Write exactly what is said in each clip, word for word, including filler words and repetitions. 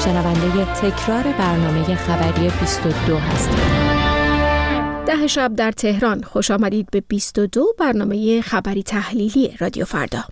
شنونده تکرار برنامه خبری بیست و دو هستید. ده شب در تهران، خوش آمدید به بیست و دو، برنامه خبری تحلیلی رادیو فردا.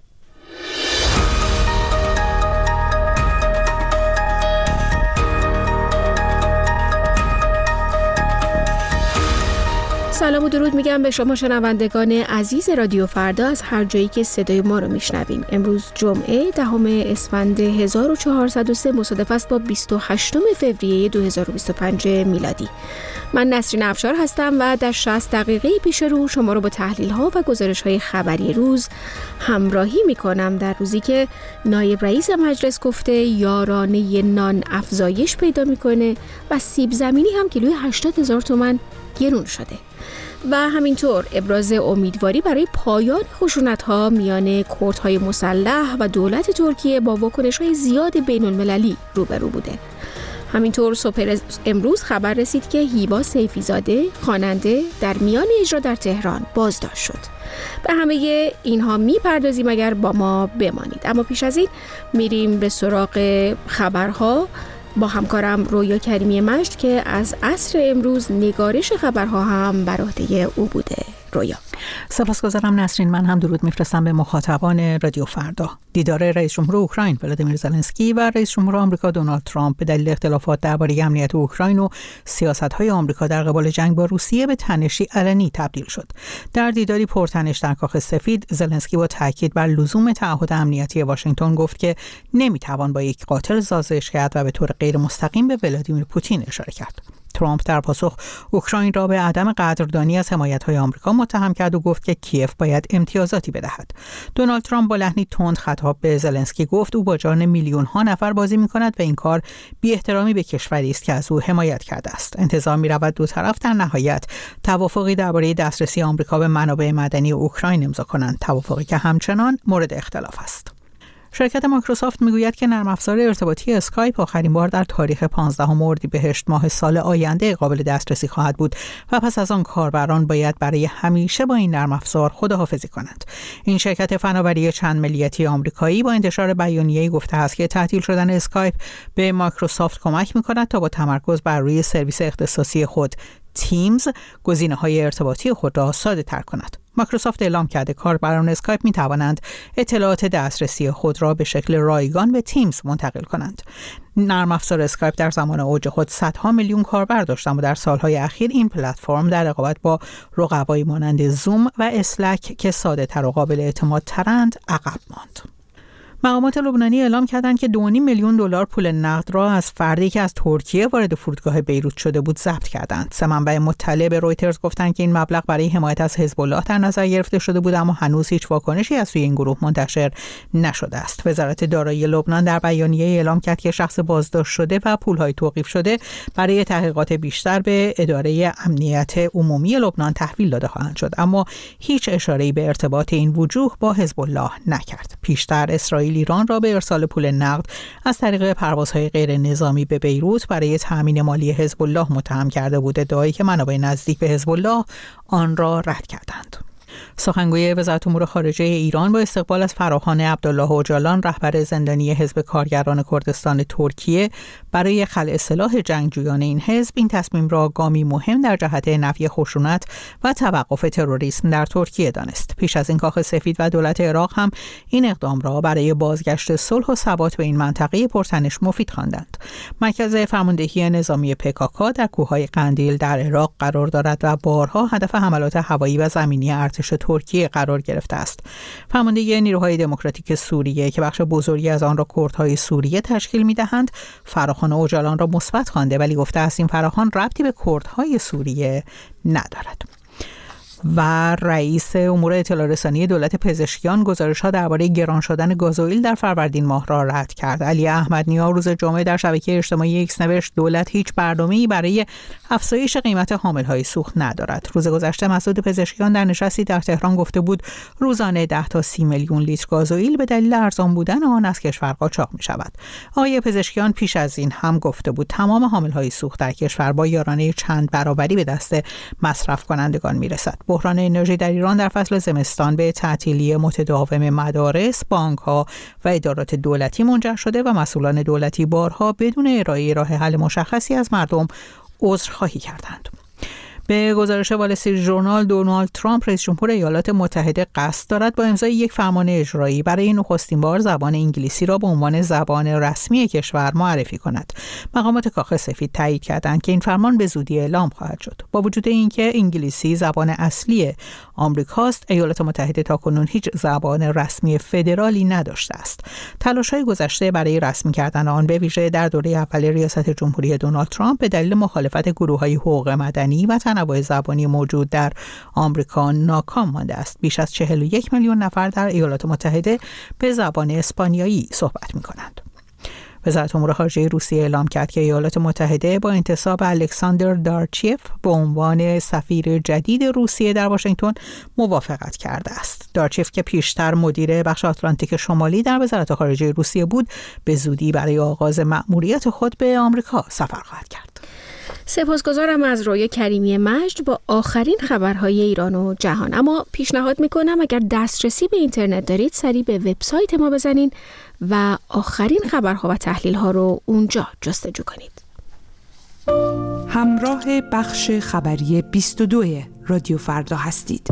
سلام و درود میگم به شما شنوندگان عزیز رادیو فردا از هر جایی که صدای ما رو میشنوین. امروز جمعه دهم اسفند هزار و چهارصد و سه مصادف است با بیست و هشتم فوریه دو هزار و بیست و پنج میلادی. من نسرین افشار هستم و در شصت دقیقه پیش رو شما رو با تحلیل ها و گزارش های خبری روز همراهی میکنم، در روزی که نایب رئیس مجلس گفته یارانه نان افزایش پیدا میکنه و سیب زمینی هم کیلوی هشتاد هزار تومان گرون شده و همینطور ابراز امیدواری برای پایان خشونت‌ها میان کردهای مسلح و دولت ترکیه با واکنش‌های زیاد بین‌المللی روبرو بوده. همینطور صبح امروز خبر رسید که هیوا سیفی‌زاده خواننده در میان اجرا در تهران بازداشت شد. به همه اینها میپردازیم، اگر با ما بمانید. اما پیش از این میریم به سراغ خبرها با همکارم رویا کریمی مجد که از عصر امروز نگارش خبرها هم بر عهده او بوده. رویا. سپاسگزارم نسرین. من هم درود میفرستم به مخاطبان رادیو فردا. دیدار رئیس جمهور اوکراین ولادیمیر زلنسکی و رئیس جمهور آمریکا دونالد ترامپ به دلیل اختلافات درباره امنیت اوکراین و سیاست‌های آمریکا در قبال جنگ با روسیه به تنشی علنی تبدیل شد. در دیداری پرتنش در کاخ سفید، زلنسکی با تاکید بر لزوم تعهد امنیتی واشنگتن گفت که نمیتوان با یک قاتل سازش کرد و به طور غیر مستقیم به ولادیمیر پوتین اشاره کرد. ترامپ در پاسخ اوکراین را به عدم قدردانی از حمایت‌های آمریکا متهم کرد و گفت که کیف باید امتیازاتی بدهد. دونالد ترامپ با لحنی تند خطاب به زلنسکی گفت او با جان میلیون‌ها نفر بازی می‌کند و این کار بی‌احترامی به کشوری است که از او حمایت کرده است. انتظار می‌رود دو طرف در نهایت توافقی درباره دسترسی آمریکا به منابع معدنی اوکراین امضا کنند، توافقی که همچنان مورد اختلاف است. شرکت مایکروسافت میگوید که نرم افزار ارتباطی اسکایپ آخرین بار در تاریخ پانزدهم اردیبهشت ماه سال آینده قابل دسترسی خواهد بود و پس از آن کاربران باید برای همیشه با این نرم افزار خداحافظی کنند. این شرکت فناوری چند ملیتی آمریکایی با انتشار بیانیه‌ای گفته است که تعطیل شدن اسکایپ به مایکروسافت کمک می‌کند تا با تمرکز بر روی سرویس اختصاصی خود تیمز گزینه‌های ارتباطی خود را ساده‌تر کند. مایکروسافت اعلام کرده کاربران اسکایپ می توانند اطلاعات دسترسی خود را به شکل رایگان به تیمز منتقل کنند. نرم افزار اسکایپ در زمان اوج خود صدها میلیون کاربر داشت و در سالهای اخیر این پلتفرم در رقابت با رقبایی مانند زوم و اسلک که ساده‌تر و قابل اعتماد ترند عقب ماند. مقامات لبنانی اعلام کردند که دو و نیم میلیون دلار پول نقد را از فردی که از ترکیه وارد فرودگاه بیروت شده بود ضبط کردند. سه منبع مطلع به رویترز گفتند که این مبلغ برای حمایت از حزب الله در نظر گرفته شده بود، اما هنوز هیچ واکنشی از سوی این گروه منتشر نشده است. وزارت دارایی لبنان در بیانیه اعلام کرد که شخص بازداشت شده و پول‌های توقیف شده برای تحقیقات بیشتر به اداره امنیت عمومی لبنان تحویل داده خواهند شد، اما هیچ اشاره‌ای به ارتباط این وجوه با حزب الله نکرد. پیشتر اسرائیل ایران را به ارسال پول نقد از طریق پروازهای غیر نظامی به بیروت برای تأمین مالی حزب الله متهم کرده بود، ادعایی که منابع نزدیک به حزب الله آن را رد کردند. سخنگوی وزارت امور خارجه ایران با استقبال از فراخوان عبدالله اوجالان، رهبر زندانی حزب کارگران کردستان ترکیه، برای خلع سلاح جنگجویان این حزب این تصمیم را گامی مهم در جهت نفی خشونت و توقف تروریسم در ترکیه دانست. پیش از این کاخ سفید و دولت عراق هم این اقدام را برای بازگشت صلح و ثبات به این منطقه پرتنش مفید خواندند. مرکز فرماندهی نظامی پکاکا در کوههای قندیل در عراق قرار دارد و بارها هدف حملات هوایی و زمینی ارتش ترکیه قرار گرفته است. فرماندهی نیروهای دموکراتیک سوریه که بخش بزرگی از آن را کردهای سوریه تشکیل می‌دهند، فراخوان اوجالان را مثبت خوانده، ولی گفته است این فراخوان ربطی به کردهای سوریه ندارد. و رئیس امور اطلاع رسانی دولت پزشکیان گزارش‌ها درباره گران شدن گازوئیل در فروردین ماه را رد کرد. علی احمدنیا روز جمعه در شبکه اجتماعی ایکس نوشت دولت هیچ برنامه‌ای برای افزایش قیمت حامل‌های سوخت ندارد. روز گذشته مسعود پزشکیان در نشستی در تهران گفته بود روزانه ده تا سی میلیون لیتر گازوئیل به دلیل ارزان بودن آن از کشور قاچاق می‌شود. آقای پزشکیان پیش از این هم گفته بود تمام حامل‌های سوخت در کشور با یارانه چند برابری به دست مصرف کنندگان می‌رسد. بحران انرژی در ایران در فصل زمستان به تعطیلی متداوم مدارس، بانک‌ها و ادارات دولتی منجر شده و مسئولان دولتی بارها بدون ارائه راه حل مشخصی از مردم عذرخواهی کردند. به گزارش وال استریت ژورنال، دونالد ترامپ رئیس جمهور ایالات متحده قصد دارد با امضای یک فرمان اجرایی برای نخستین بار زبان انگلیسی را به عنوان زبان رسمی کشور معرفی کند. مقامات کاخ سفید تایید کردند که این فرمان به زودی اعلام خواهد شد. با وجود اینکه انگلیسی زبان اصلی آمریکاست، ایالات متحده تاکنون هیچ زبان رسمی فدرالی نداشته است. تلاش‌های گذشته برای رسمی کردن آن به ویژه در دوره اول ریاست جمهوری دونالد ترامپ به دلیل مخالفت گروه‌های حقوق مدنی و تنوع زبانی موجود در آمریکا ناکام مانده است. بیش از چهل و یک میلیون نفر در ایالات متحده به زبان اسپانیایی صحبت می‌کنند. وزارت امور خارجه روسیه اعلام کرد که ایالات متحده با انتصاب الکساندر دارچیف به عنوان سفیر جدید روسیه در واشنگتن موافقت کرده است. دارچیف که پیشتر مدیر بخش آتلانتیک شمالی در وزارت خارجه روسیه بود، به زودی برای آغاز مأموریت خود به آمریکا سفر خواهد کرد. سپاسگزارم از رویا کریمی مجد با آخرین خبرهای ایران و جهان. اما پیشنهاد میکنم اگر دسترسی به اینترنت دارید سریع به وبسایت ما بزنین و آخرین خبرها و تحلیلها رو اونجا جستجو کنید. همراه بخش خبری بیست و دو رادیو فردا هستید.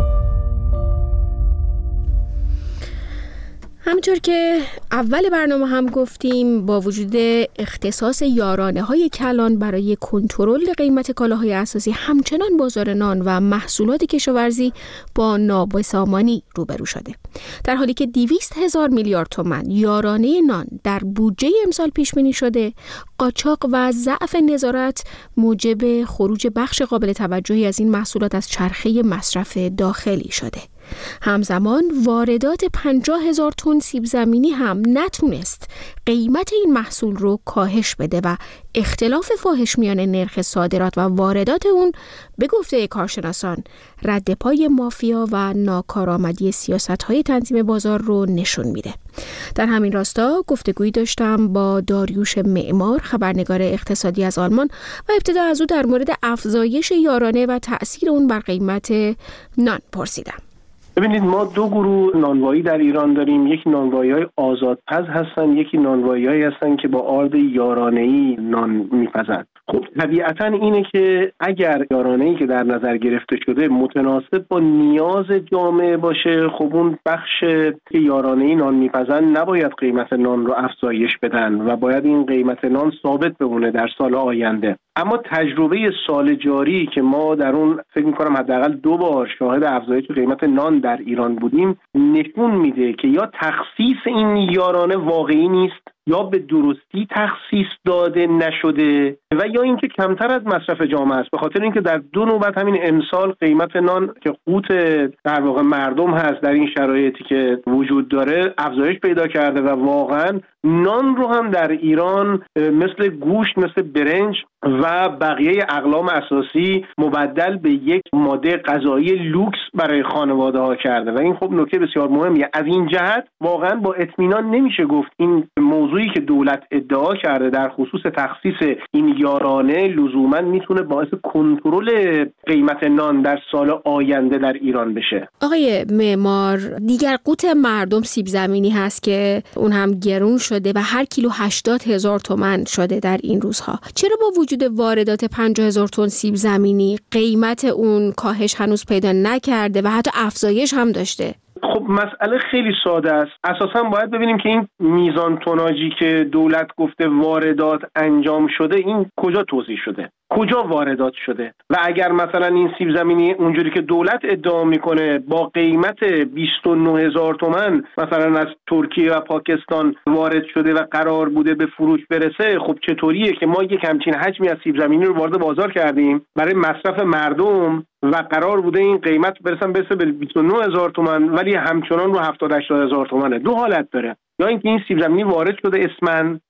همونطور که اول برنامه هم گفتیم، با وجود اختصاص یارانه‌های کلان برای کنترل قیمت کالاهای اساسی، همچنان بازار نان و محصولات کشاورزی با نابسامانی روبرو شده. در حالی که دویست هزار میلیارد تومان یارانه نان در بودجه امسال پیش بینی شده، قاچاق و ضعف نظارت موجب خروج بخش قابل توجهی از این محصولات از چرخه مصرف داخلی شده. همزمان واردات پنجاه هزار تن سیب زمینی هم نتونست قیمت این محصول رو کاهش بده و اختلاف فاحش میان نرخ صادرات و واردات اون به گفته کارشناسان رد پای مافیا و ناکارآمدی سیاست‌های تنظیم بازار رو نشون میده. در همین راستا گفتگویی داشتم با داریوش معمار، خبرنگار اقتصادی از آلمان، و ابتدا از او در مورد افزایش یارانه و تأثیر اون بر قیمت نان پرسیدم. ببینید، ما دو گروه نانوایی در ایران داریم. یکی نانوایی‌های آزادپز هستن، یکی نانوایی‌هایی هستن که با آرد یارانه‌ای نان میپزند. خب طبیعتاً اینه که اگر یارانه‌ای که در نظر گرفته شده متناسب با نیاز جامعه باشه، خب اون بخش که یارانه‌ای نان میپزند نباید قیمت نان رو افزایش بدن و باید این قیمت نان ثابت بمونه در سال آینده. اما تجربه سال جاری که ما در اون فکر می‌کنم حداقل دو بار شاهد افزایش قیمت نان در ایران بودیم نشون میده که یا تخصیص این یارانه واقعی نیست، یا به درستی تخصیص داده نشده، و یا اینکه کمتر از مصرف جامعه است. به خاطر اینکه در دو نوبت همین امسال قیمت نان که قوت در واقع مردم هست در این شرایطی که وجود داره افزایش پیدا کرده و واقعا نان رو هم در ایران مثل گوشت، مثل برنج و بقیه اقلام اساسی مبدل به یک ماده غذایی لوکس برای خانواده ها کرده و این خب نکته بسیار مهمیه. از این جهت واقعا با اطمینان نمیشه گفت این موضوعی که دولت ادعا کرده در خصوص تخصیص این یارانه لزوما میتونه باعث کنترل قیمت نان در سال آینده در ایران بشه. آقای معمار، دیگر قوت مردم سیب زمینی هست که اون هم گرون شده و هر کیلو هشتاد هزار تومان شده در این روزها. چرا با وجود واردات پنجاه هزار تن سیب زمینی قیمت اون کاهش هنوز پیدا نکرده و حتی افزایش هم داشته؟ خب مسئله خیلی ساده است. اساساً باید ببینیم که این میزان توناژی که دولت گفته واردات انجام شده، این کجا توزیع شده، کجا واردات شده. و اگر مثلا این سیب زمینی اونجوری که دولت ادعا میکنه با قیمت بیست و نه هزار تومان مثلا از ترکیه و پاکستان وارد شده و قرار بوده به فروش برسه، خب چطوریه که ما یک همچین حجمی از سیب زمینی رو وارد بازار کردیم برای مصرف مردم و قرار بوده این قیمت برسن برسه به بیست و نه هزار تومان ولی همچنان رو هفتاد هشتاد هزار تومانه. دو حالت داره، یا اینکه این سیب زمینی وارد شده اسمن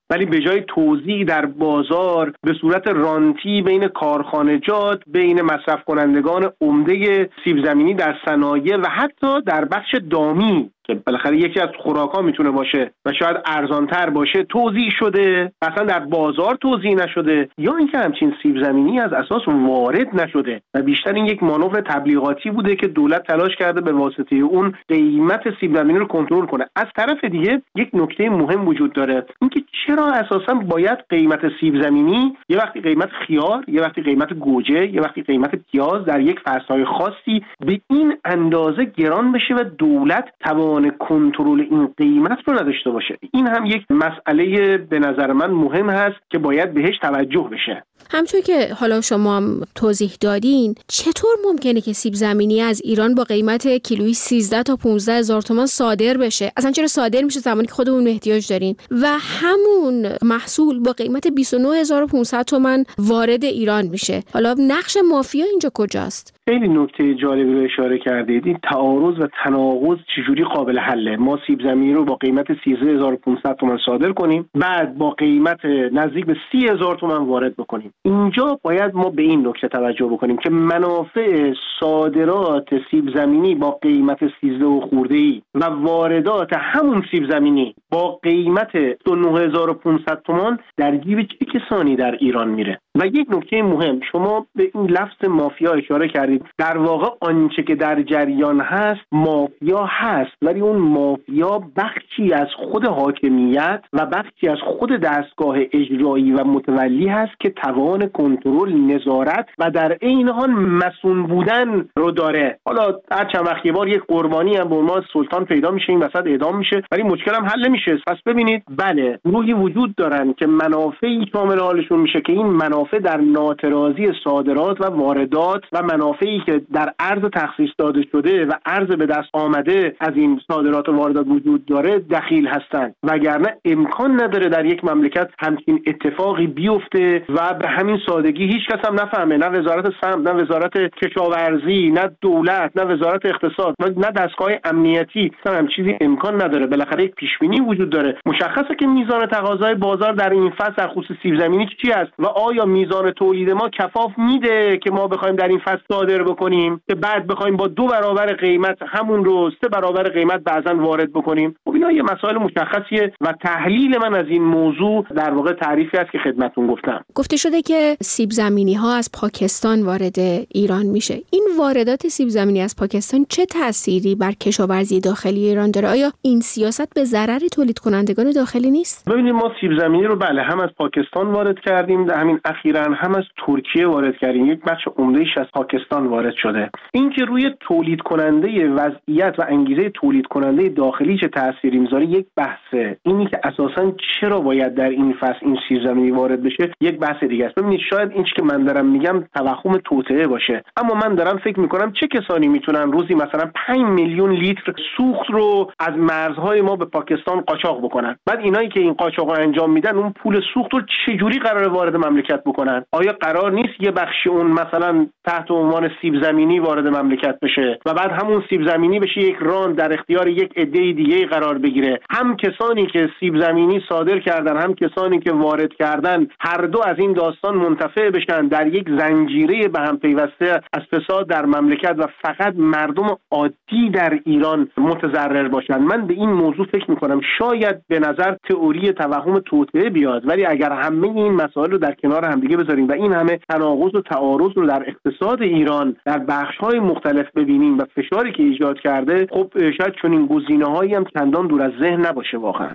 ولی به جای توزیع در بازار به صورت رانتی بین کارخانجات، بین مصرف کنندگان عمده سیب زمینی در صنایع و حتی در بخش دامی که بالاخره یکی از خوراک‌ها میتونه باشه و شاید ارزان‌تر باشه توزیع شده، اصلا در بازار توزیع نشده، یا اینکه همچین سیب زمینی از اساس وارد نشده و بیشتر این یک مانور تبلیغاتی بوده که دولت تلاش کرده به واسطه اون قیمت سیب زمینی رو کنترل کنه. از طرف دیگه یک نکته مهم وجود داره، اینکه چرا اساسا باید قیمت سیب زمینی، یه وقتی قیمت خیار، یه وقتی قیمت گوجه، یه وقتی قیمت پیاز در یک فصل‌های خاصی به این اندازه گران بشه و دولت توان کنترل این قیمت رو نداشته باشه. این هم یک مسئله به نظر من مهم هست که باید بهش توجه بشه. همچون که حالا شما هم توضیح دادین، چطور ممکنه که سیب زمینی از ایران با قیمت کیلویی سیزده تا پانزده هزار تومان صادر بشه؟ اصلا چرا صادر میشه زمانی که خودمون احتیاج داریم و همون محصول با قیمت بیست و نه هزار و پانصد تومان وارد ایران میشه؟ حالا نقش مافیا اینجا کجاست؟ خیلی نکته جالبی رو اشاره کردید. این تعارض و تناقض چجوری قابل حله؟ ما سیب زمینی رو با قیمت سیزده هزار و پانصد تومان صادر کنیم، بعد با قیمت نزدیک به سی هزار تومان وارد بکنیم. اینجا باید ما به این نکته توجه بکنیم که منافع صادرات سیب زمینی با قیمت سیزده و خورده‌ای و واردات همون سیب زمینی با قیمت بیست و نه هزار و پانصد تومان در جیب چه کسانی در ایران میره؟ و یک نکته مهم، شما به این لفظ مافیا اشاره کردید. در واقع آنچه که در جریان هست مافیا هست، ولی اون مافیا بخشی از خود حاکمیت و بخشی از خود دستگاه اجرایی و متولی هست که توان کنترل، نظارت و در عین حال مسئول بودن رو داره. حالا هر چند وقت یه بار یک قربانی هم به عنوان سلطان پیدا میشه، این وسط اعدام میشه، ولی مشکل هم حل نمیشه. پس ببینید، بله گروهی وجود دارن که منافعی شامل حالشون میشه که این منافع در ناترازی صادرات و واردات و منافعی که در ارز تخصیص داده شده و ارز به دست آمده از این صادرات و واردات وجود داره دخیل هستند، وگرنه امکان نداره در یک مملکت همچین اتفاقی بیفته و به همین سادگی هیچ کس هم نفهمه، نه وزارت سمت، نه وزارت کشاورزی، نه دولت، نه وزارت اقتصاد، نه دستگاه امنیتی. هم چیزی امکان نداره. بالاخره یک پیش بینی وجود داره. مشخصه که میزان تقاضای بازار در این فصل در خصوص سیب زمینی چی است و آیا میزان تولید ما کفاف میده که ما بخوایم در این فصل صادر بکنیم که بعد بخوایم با دو برابر قیمت همون رو سه برابر قیمت بعضن وارد بکنیم. خب اینا یه مسائل مشخصیه و تحلیل من از این موضوع در واقع تعریفی است که خدمتتون گفتم. گفته شده که سیب زمینی ها از پاکستان وارد ایران میشه. این واردات سیب زمینی از پاکستان چه تأثیری بر کشاورزی داخلی ایران داره؟ آیا این سیاست به ضرر تولید کنندگان داخلی نیست؟ ببینید، ما سیب زمینی رو بله هم از پاکستان وارد کردیم، همین اخیراً هم از ترکیه وارد کردیم. یک بخش عمده‌ایش از پاکستان وارد شده. این که روی تولید کننده وضعیت و انگیزه تولید کننده داخلی چه تأثیری میذاره یک بحثه. اینی که اساساً چرا باید در این فصل این سیب زمینی وارد بشه یک بحث دیگه است. ببینید، شاید این که من دارم میگم توهم توطئه باشه، اما من دارم فکر میکنم چه کسانی میتونن روزی مثلا پنج میلیون لیتر سوخت رو از مرزهای ما به پاکستان قاچاق بکنن. بعد اینایی که این قاچاق رو انجام میدن اون پول سوخت رو چجوری قراره وارد مملکت بکنن؟ آیا قرار نیست یه بخشی اون مثلا تحت عنوان سیب زمینی وارد مملکت بشه و بعد همون سیب زمینی بشه یک ران در اختیار یک عده دیگه قرار بگیره؟ هم کسانی که سیب زمینی صادر کردن، هم کسانی که وارد کردن، هر دو از این داستان منتفع بشن، در یک زنجیره به هم پیوسته از فساد در مملکت و فقط مردم عادی در ایران متضرر باشن. من به این موضوع فکر میکنم شاید به نظر تئوری توهم توطئه بیاد، ولی اگر همه این مسائل رو در کنار هم دیگه بذاریم و این همه تناقض و تعارض رو در اقتصاد ایران در بخش‌های مختلف ببینیم و فشاری که ایجاد کرده، خب شاید چنین گزینه‌هایی هم چندان دور از ذهن نباشه. واقعا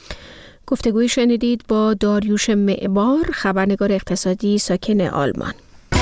گفتگوی شنیدید با داریوش معمار، خبرنگار اقتصادی ساکن آلمان.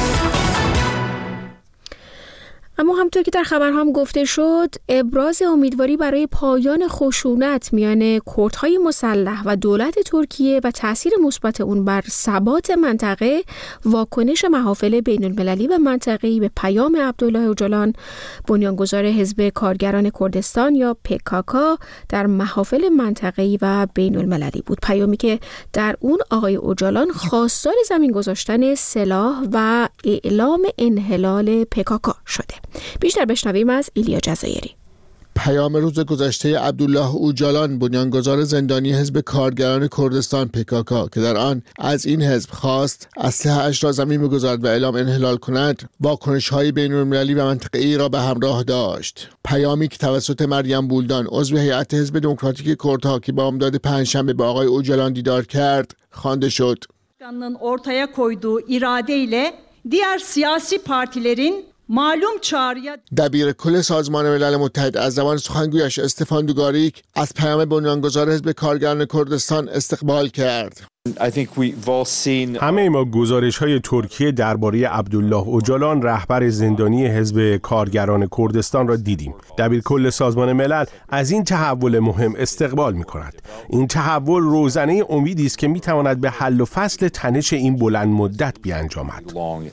اما همونطور که در خبرها هم گفته شد، ابراز امیدواری برای پایان خشونت میان کردهای مسلح و دولت ترکیه و تاثیر مثبت اون بر ثبات منطقه، واکنش محافل بین المللی و منطقه‌ای به پیام عبدالله اوجالان، بنیانگذار حزب کارگران کردستان یا پکاکا، در محافل منطقه‌ای و بین المللی بود. پیامی که در اون آقای اوجالان خواستار زمین گذاشتن سلاح و اعلام انحلال پکاکا شده. بیشتر بشنویم از ایلیا جزایری. پیام روز گذشته عبدالله اوجالان، بنیانگذار زندانی حزب کارگران کردستان پکاکا، که در آن از این حزب خواست اسلحه‌اش را زمین بگذارد و اعلام انحلال کند، واکنش‌های بین‌المللی و منطقه‌ای را به همراه داشت. پیامی که توسط مریم بولدان، عضو هیئت حزب دموکراتیک کردها که بامداد پنجشنبه با آقای اوجالان دیدار کرد، خوانده شد. ortaya koyduğu iradeyle diğer siyasi partilerin معلوم چاریا دبیر کل سازمان ملل متحد از زبان سخنگویش استفان دوگاریک از پیام بنیانگذار حزب کارگران کردستان استقبال کرد. همه ما گزارش‌های ترکیه درباره عبدالله اوجالان، رهبر زندانی حزب کارگران کردستان را دیدیم. دبیر کل سازمان ملل از این تحول مهم استقبال می‌کند. این تحول روزنه امیدی است که می‌تواند به حل و فصل تنش این بلند مدت بیانجامد.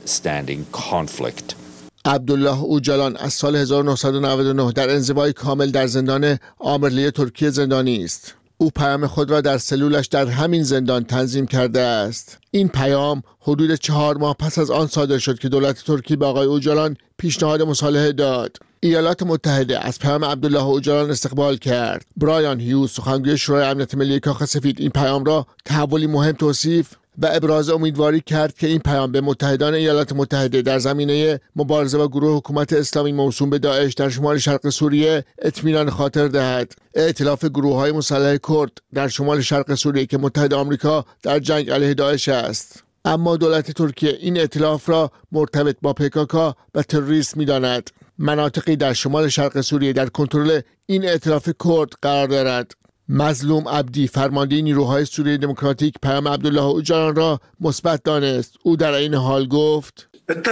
عبدالله اوجالان از سال هزار و نهصد و نود و نه در انزوای کامل در زندان آمرلی ترکیه زندانی است. او پیام خود را در سلولش در همین زندان تنظیم کرده است. این پیام حدود چهار ماه پس از آن صادر شد که دولت ترکیه به آقای اوجالان پیشنهاد مصالحه داد. ایالات متحده از پیام عبدالله اوجالان استقبال کرد. برایان هیوز، سخنگوی شورای امنیت ملی کاخ سفید، این پیام را تحولی مهم توصیف و ابراز امیدواری کرد که این پیام به متحدان ایالات متحده در زمینه مبارزه با گروه حکومت اسلامی موسوم به داعش در شمال شرق سوریه اطمینان خاطر دهد. ائتلاف گروه‌های مسلح کرد در شمال شرق سوریه که متحد آمریکا در جنگ علیه داعش است. اما دولت ترکیه این ائتلاف را مرتبط با پکاکا و تروریسم می‌داند. مناطقی در شمال شرق سوریه در کنترل این ائتلاف کرد قرار دارد. مظلوم عبدی، فرمانده نیروهای سوریه دموکراتیک، پیام عبدالله اوجالان را مثبت دانست. او در این حال گفت: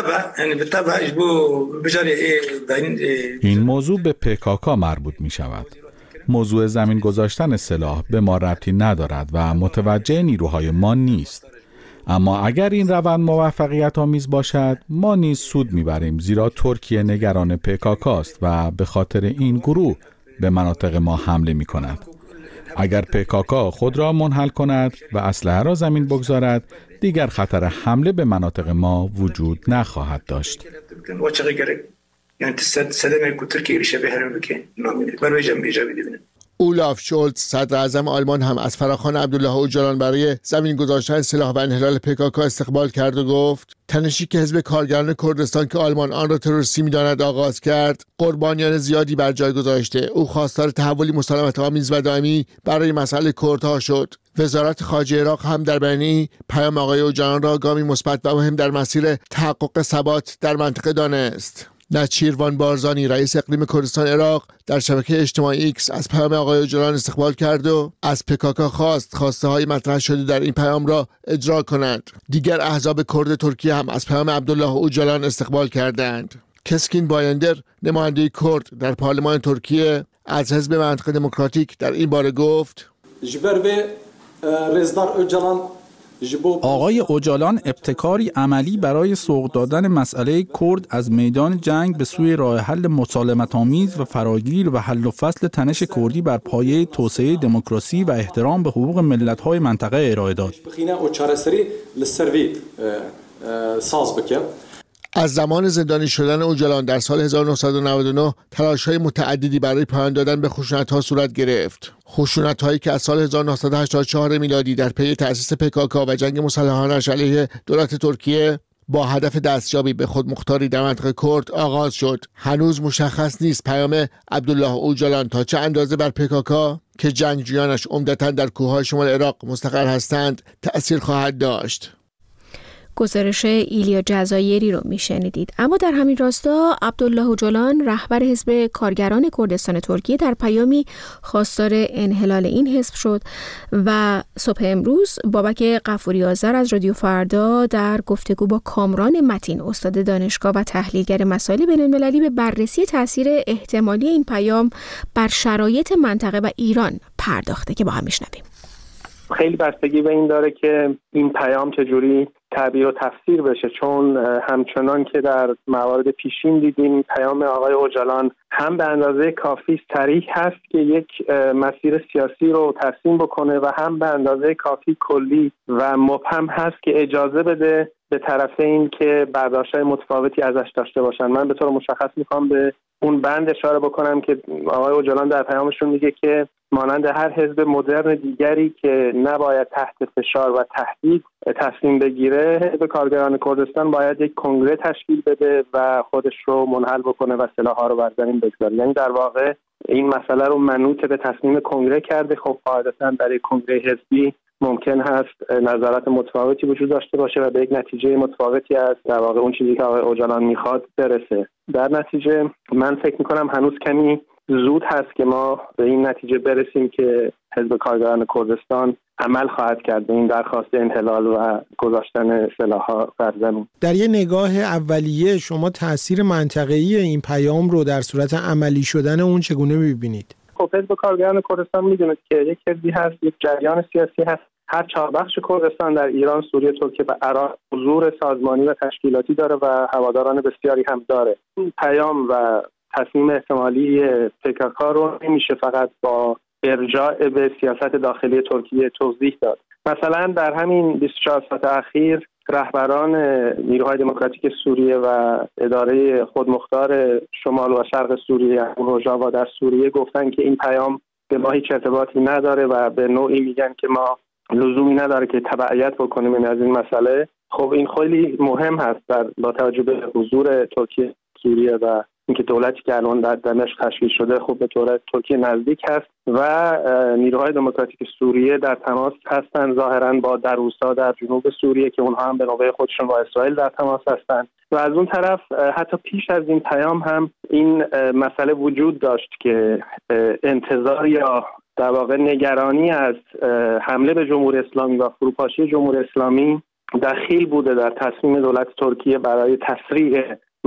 این موضوع به پکاکا مربوط می شود. موضوع زمین گذاشتن سلاح به ما ربطی ندارد و متوجه نیروهای ما نیست. اما اگر این روند موفقیت آمیز باشد، ما نیز سود میبریم، زیرا ترکیه نگران پکاکا است و به خاطر این گروه به مناطق ما حمله می کند. اگر پکاکا خود را منحل کند و اسلحه را زمین بگذارد، دیگر خطر حمله به مناطق ما وجود نخواهد داشت. اولاف شولز، صدر اعظم آلمان، هم از فراخوان عبدالله اوجالان برای زمین گذاشتن سلاح و انحلال پکاکا استقبال کرد و گفت: تنشی که حزب کارگران کردستان که آلمان آن را تروریستی می‌داند آغاز کرد، قربانیان زیادی بر جای گذاشته. او خواستار تحولی مسالمت آمیز و دائمی برای مسئله کردها شد. وزارت خارجه عراق هم در بیانیه‌ای پیام آقای اوجالان را گامی مثبت و مهم در مسیر تحقق ثبات در منطقه دانست. نچیروان بارزانی، رئیس اقلیم کردستان عراق، در شبکه اجتماعی ایکس از پیام آقای اوجالان استقبال کرد و از پکاکا خواست خواسته های مطرح شده در این پیام را اجرا کند. دیگر احزاب کرد ترکیه هم از پیام عبدالله اوجالان استقبال کردند. کسکین بایندر، نماینده کرد در پارلمان ترکیه از حزب منطقه دموکراتیک، در این باره گفت: آقای اوجالان ابتکاری عملی برای سوق دادن مسئله کرد از میدان جنگ به سوی راه حل مسالمت‌آمیز و فراگیر و حل و فصل تنش کردی بر پایه توسعه دموکراسی و احترام به حقوق ملت‌های منطقه ارائه داد. از زمان زندانی شدن اوجالان در سال هزار و نهصد و نود و نه تلاش‌های متعددی برای پایان دادن به خشونت‌ها صورت گرفت. خشونت‌هایی که از سال هزار و نهصد و هشتاد و چهار میلادی در پی تأسیس پکاکا و جنگ مسلحانش علیه دولت ترکیه با هدف دستیابی به خودمختاری در منطقه کرد آغاز شد. هنوز مشخص نیست پیام عبدالله اوجالان تا چه اندازه بر پکاکا که جنگجویانش عمدتاً در کوههای شمال عراق مستقر هستند تأثیر خواهد داشت. گزارش ایلیا جزایری رو میشنیدید. اما در همین راستا عبدالله اوجالان، رهبر حزب کارگران کردستان ترکیه، در پیامی خواستار انحلال این حزب شد و صبح امروز بابک غفوری آذر از رادیو فردا در گفتگو با کامران متین، استاد دانشگاه و تحلیلگر مسائل بین‌المللی، به بررسی تاثیر احتمالی این پیام بر شرایط منطقه و ایران پرداخته که با هم میشنویم. خیلی بستگی به این داره که این پیام چجوری تعبیر و تفسیر بشه، چون همچنان که در موارد پیشین دیدیم پیام آقای اوجالان هم به اندازه کافی صریح هست که یک مسیر سیاسی رو ترسیم بکنه و هم به اندازه کافی کلی و مبهم هست که اجازه بده به طرف این که برداشت‌های متفاوتی ازش داشته باشن. من به طور مشخص میخوام به اون بند اشاره بکنم که آقای اوجالان در پیامشون میگه که مانند هر حزب مدرن دیگری که نباید تحت فشار و تهدید تصمیم بگیره، حزب کارگران کردستان باید یک کنگره تشکیل بده و خودش رو منحل بکنه و سلاح‌ها رو بر زمین بگذاره. یعنی در واقع این مسئله رو منوط به تصمیم کنگره کرده. خب قاعدتاً در یک کنگره حزبی ممکن هست نظرات متفاوتی وجود داشته باشه و به یک نتیجه متفاوتی از در واقع اون چیزی که آقای اوجالان میخواد برسه. در نتیجه من فکر میکنم هنوز کمی زود هست که ما به این نتیجه برسیم که حزب کارگران کردستان عمل خواهد کرد به این درخواست انحلال و گذاشتن سلاح‌ها بر زمین. در یه نگاه اولیه شما تأثیر منطقه‌ای این پیام رو در صورت عملی شدن اون چگونه می‌بینید؟ خب حزب کارگران کردستان می‌دونید که یک حزبی هست، یک جریان سیاسی هست. هر چهار بخش کردستان در ایران، سوریه، ترکیه و عراق حضور سازمانی و تشکیلاتی داره و هواداران بسیاری هم داره. این پیام و تصمیم احتمالی پک‌ک رو نمیشه فقط با ارجاع به سیاست داخلی ترکیه توضیح داد. مثلا در همین بیست و چهار ساعت اخیر رهبران نیروهای دموکراتیک سوریه و اداره خودمختار شمال و شرق سوریه روژاوا در سوریه گفتن که این پیام به ما هیچ ارتباطی نداره و به نوعی میگن که ما لزومی نداره که تبعیت بکنیم از این مسئله. خب این خیلی مهم هست در با توجه به حضور ترکیه سوریه و اینکه دولتی که الان در دمشق تشکیل شده خب به طور ترکیه نزدیک هست و نیروهای دموکراتیک سوریه در تماس هستند ظاهرا با دروسا در جنوب سوریه که اونها هم به نوبه خودشون با اسرائیل در تماس هستند. و از اون طرف حتی پیش از این پیام هم این مسئله وجود داشت که انتظار یا در واقع نگرانی از حمله به جمهوری اسلامی و فروپاشی جمهوری اسلامی دخیل بوده در تصمیم دولت ترکیه برای تسریع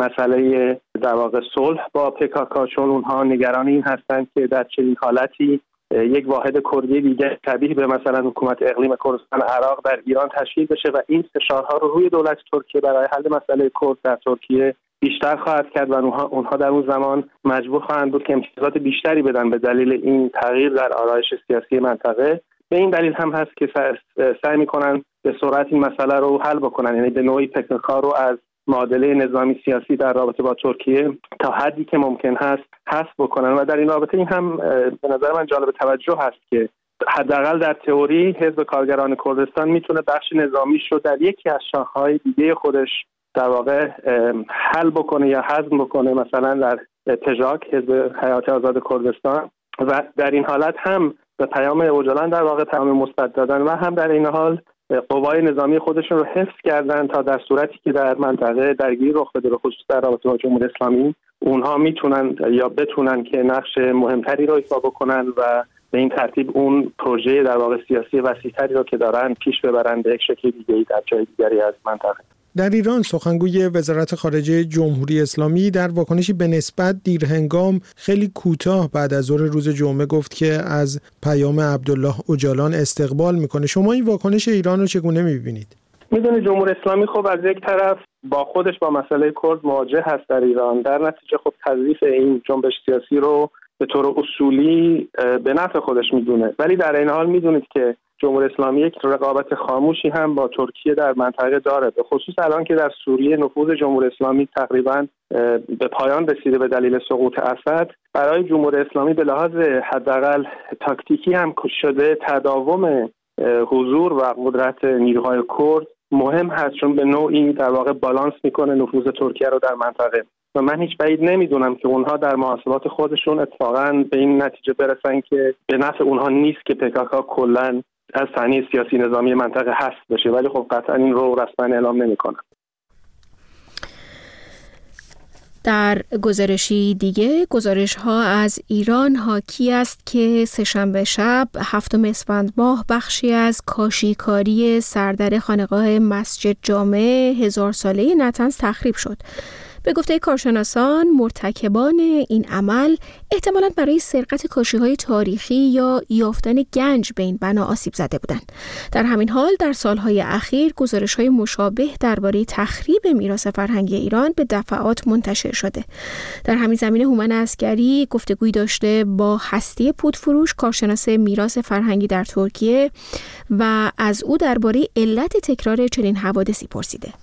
مسئله در واقع صلح با پک‌ک، چون اونها نگران این هستند که در چنین حالتی یک واحد کردی دیگه شبیه به مثلا حکومت اقلیم کردستان عراق در ایران تشکیل بشه و این فشارها رو روی دولت ترکیه برای حل مسئله کرد در ترکیه بیشتر خواهد کرد و اونها اونها در اون زمان مجبور خواهند بود که امتیازات بیشتری بدن به دلیل این تغییر در آرایش سیاسی منطقه. به این دلیل هم هست که سعی می‌کنن به سرعت این مسئله رو حل بکنن، یعنی به نوعی پک‌ک رو از معادله نظامی سیاسی در رابطه با ترکیه تا حدی که ممکن هست حذف بکنن. و در این رابطه این هم به نظر من جالب توجه هست که حداقل در تئوری حزب کارگران کردستان میتونه بخش نظامیش رو در یکی از شاخه‌های دیگه خودش در واقع حل بکنه یا هضم بکنه، مثلا در پژاک حزب حیات آزاد کردستان، و در این حالت هم به پیام اوجالان در واقع پیام مثبت دادن و هم در این حال قوای نظامی خودشون رو حفظ کردن تا در صورتی که در منطقه درگیری رخ بده، به خصوص در رابطه با جمهوری اسلامی، اونها میتونن یا بتونن که نقش مهمتری رو ایفا بکنن و به این ترتیب اون پروژه در واقع سیاسی وسیع‌تری رو که دارن پیش ببرن به یک شکل دیگه‌ای در جای دیگری از منطقه. در ایران سخنگوی وزارت خارجه جمهوری اسلامی در واکنشی به نسبت دیرهنگام خیلی کوتاه بعد از ظهر روز جمعه گفت که از پیام عبدالله اوجالان استقبال میکنه. شما این واکنش ایران رو چگونه میبینید؟ میدونید جمهوری اسلامی خب از یک طرف با خودش با مسئله کرد مواجه هست در ایران، در نتیجه خب تضعیف این جنبش سیاسی رو به طور اصولی به نفع خودش میدونه، ولی در این حال میدونید که جمهوری اسلامی یک رقابت خاموشی هم با ترکیه در منطقه داره، به خصوص الان که در سوریه نفوذ جمهوری اسلامی تقریبا به پایان رسیده به دلیل سقوط اسد. برای جمهوری اسلامی به لحاظ حداقل تاکتیکی هم شده تداوم حضور و قدرت نیروهای کرد مهم هست، چون به نوعی در واقع بالانس میکنه نفوذ ترکیه رو در منطقه و من هیچ بعید نمیدونم که اونها در محاسبات خودشون اتفاقا به این نتیجه برسن که به نفع اونها نیست که پک‌ک کلاً از صحنه سیاسی نظامی منطقه حذف بشه، ولی خب قطعا این رو رسما اعلام نمی‌کنن. در گزارشی دیگه، گزارش ها از ایران حاکی است که سه‌شنبه شب هفتم اسفند ماه بخشی از کاشیکاری سردر خانقاه مسجد جامع هزار ساله نطنز تخریب شد. به گفته کارشناسان مرتکبان این عمل احتمالاً برای سرقت کاشی‌های تاریخی یا یافتن گنج به این بنا آسیب زده بودند. در همین حال در سالهای اخیر گزارش‌های مشابه درباره تخریب میراث فرهنگی ایران به دفعات منتشر شده. در همین زمینه هومن عسگری گفتگویی داشته با هستی پودفروش، کارشناس میراث فرهنگی در ترکیه، و از او درباره علت تکرار چنین حوادثی پرسیده.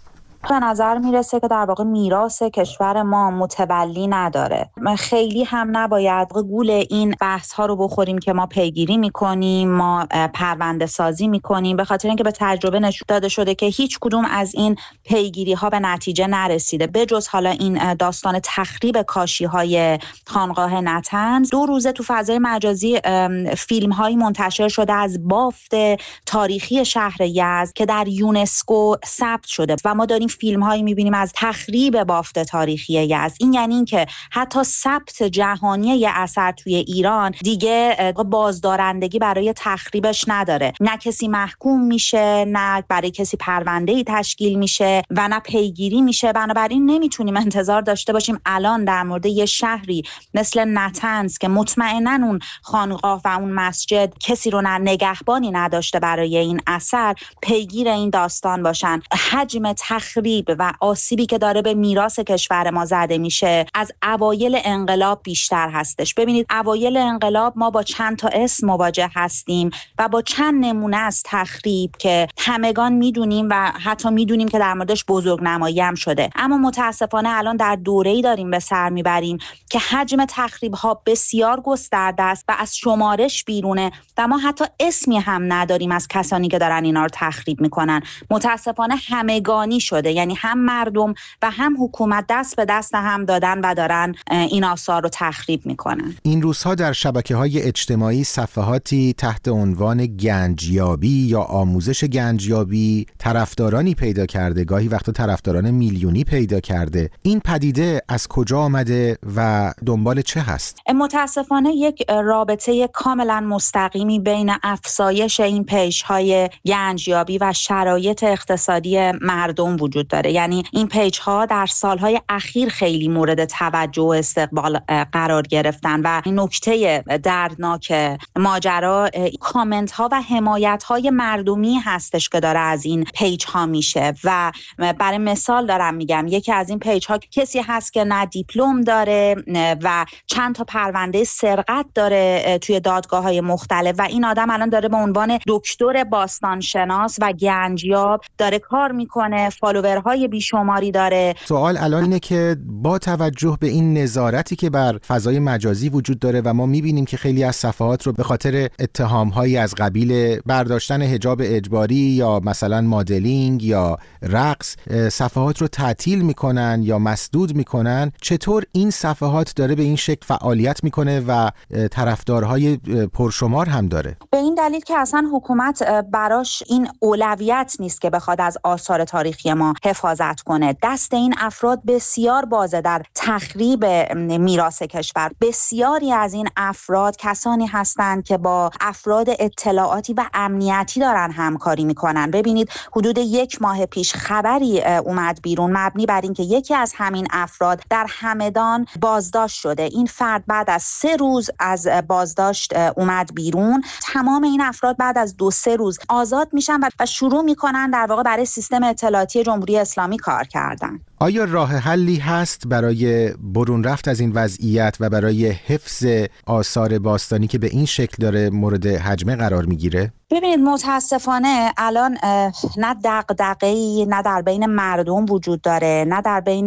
به نظر میرسه که در واقع میراث کشور ما متولی نداره. خیلی هم نباید گول این بحث ها رو بخوریم که ما پیگیری میکنیم، ما پرونده سازی میکنیم، به خاطر اینکه به تجربه نشون داده شده که هیچ کدوم از این پیگیری ها به نتیجه نرسیده، به جز حالا این داستان تخریب کاشی های خانقاه نطنز. دو روزه تو فضای مجازی فیلم هایی منتشر شده از بافت تاریخی شهر یزد که در یونسکو ثبت شده و ما داریم فیلم هایی میبینیم از تخریب بافت تاریخی یزد. این یعنی این که حتی ثبت جهانی یه اثر توی ایران دیگه بازدارندگی برای تخریبش نداره، نه کسی محکوم میشه، نه برای کسی پرونده‌ای تشکیل میشه و نه پیگیری میشه. بنابراین نمیتونیم انتظار داشته باشیم الان در مورد یه شهری مثل نطنز که مطمئناً اون خانقاه و اون مسجد کسی رو نه نگهبانی نداشته برای این اثر پیگیر این داستان باشن. حجم تخریب و آسیبی که داره به میراث کشور ما زده میشه از اوایل انقلاب بیشتر هستش. ببینید اوایل انقلاب ما با چند تا اسم مواجه هستیم و با چند نمونه از تخریب که همگان میدونیم و حتی میدونیم که در موردش بزرگنمایی هم شده. اما متاسفانه الان در دوره‌ای داریم به سر میبریم که حجم تخریب ها بسیار گسترده است و از شمارش بیرونه و ما حتی اسمی هم نداریم از کسانی که دارن اینا رو تخریب میکنن. متاسفانه همگانی شده، یعنی هم مردم و هم حکومت دست به دست هم دادن و دارن این آثار رو تخریب میکنن. این روزها در شبکه‌های اجتماعی صفحاتی تحت عنوان گنجیابی یا آموزش گنجیابی طرفدارانی پیدا کرده، گاهی وقتا طرفداران میلیونی پیدا کرده. این پدیده از کجا آمده و دنبال چه هست؟ متاسفانه یک رابطه کاملا مستقیمی بین افزایش این پیج‌های گنجیابی و شرایط اقتصادی مردم وجود داره. یعنی این پیج‌ها در سالهای اخیر خیلی مورد توجه و استقبال قرار گرفتن و نکته دردناک ماجرا کامنت‌ها و حمایت‌های مردمی هستش که داره از این پیج‌ها میشه. و برای مثال دارم میگم یکی از این پیج‌ها کسی هست که نه دیپلم داره و چند تا پرونده سرقت داره توی دادگاه‌های مختلف و این آدم الان داره به عنوان دکتر باستانشناس و گنجیاب داره کار میکنه، فالوورهای بیشماری داره. سوال الان اینه که با توجه به این نظارتی که بر فضای مجازی وجود داره و ما میبینیم که خیلی از صفحات رو به خاطر اتهام‌هایی از قبیل برداشتن حجاب اجباری یا مثلا مدلینگ یا رقص صفحات رو تعطیل میکنن یا مسدود میکنن، چطور این صفحات داره به این شکل فعالیت میکنه و طرفدارهای پرشمار هم داره؟ به این دلیل که اصلا حکومت براش این اولویت نیست که بخواد از آثار تاریخی ما حفاظت کنه. دست این افراد بسیار بازه در تخریب میراث کشور. بسیاری از این افراد کسانی هستند که با افراد اطلاعاتی و امنیتی دارن همکاری میکنن. ببینید حدود یک ماه پیش خبری اومد بیرون مبنی بر این که یکی از همین افراد در همدان بازداشت شده. این فرد بعد از سه روز از بازداشت اومد بیرون. تمام این افراد بعد از دو سه روز آزاد میشن و شروع میکنن در واقع برای سیستم اطلاعاتی جمهوری اسلامی کار کردن. آیا راه حلی هست برای برون رفت از این وضعیت و برای حفظ آثار باستانی که به این شکل داره مورد هجمه قرار میگیره؟ ببینید متاسفانه الان نه دغدغه‌ای نه در بین مردم وجود داره، نه در بین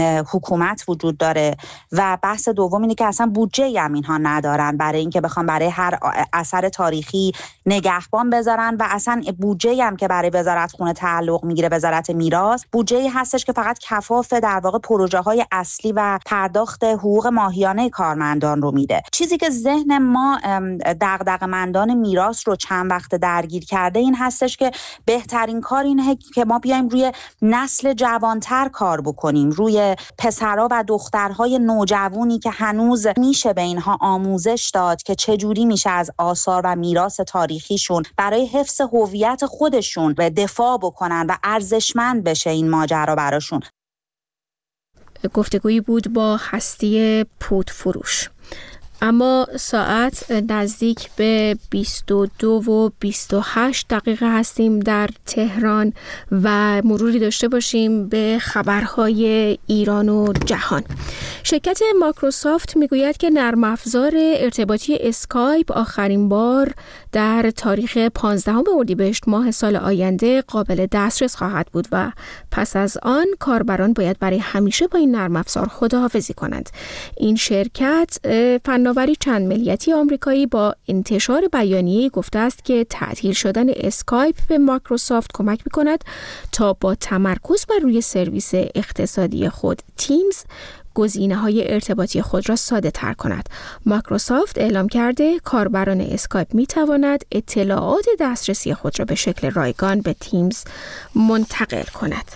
حکومت وجود داره و بحث دوم اینه که اصلا بودجه‌ای هم اینها ندارن برای اینکه بخوام برای هر اثر تاریخی نگهبان بذارن و اصلا بودجه‌ای هم که برای وزارت خونه تعلق میگیره، وزارت میراث، بودجه‌ای هستش که فقط کفاف در واقع پروژه‌های اصلی و پرداخت حقوق ماهیانه کارمندان رو میده. چیزی که ذهن ما دغدغه‌مندان میراث رو چند وقت درگیر کرده این هستش که بهترین کار اینه که ما بیایم روی نسل جوانتر کار بکنیم، روی پسرها و دخترهای نوجوانی که هنوز میشه به اینها آموزش داد که چجوری میشه از آثار و میراث تاریخیشون برای حفظ هویت خودشون دفاع بکنن و ارزشمند بشه این ماجرا براشون. گفتگویی بود با هستی پودفروش. اما ساعت نزدیک به بیست و دو و بیست و هشت دقیقه هستیم در تهران و مروری داشته باشیم به خبرهای ایران و جهان. شرکت مایکروسافت میگوید که نرم افزار ارتباطی اسکایپ آخرین بار در تاریخ پانزدهم اردیبهشت ماه سال آینده قابل دسترس خواهد بود و پس از آن کاربران باید برای همیشه با این نرم افزار خداحافظی کنند. این شرکت فناوری چند ملیتی آمریکایی با انتشار بیانیه‌ای گفته است که تعطیل شدن اسکایپ به مایکروسافت کمک می‌کند تا با تمرکز بر روی سرویس اقتصادی خود تیمز گزینه‌های ارتباطی خود را ساده تر کند. مایکروسافت اعلام کرده کاربران اسکایپ می تواند اطلاعات دسترسی خود را به شکل رایگان به تیمز منتقل کند.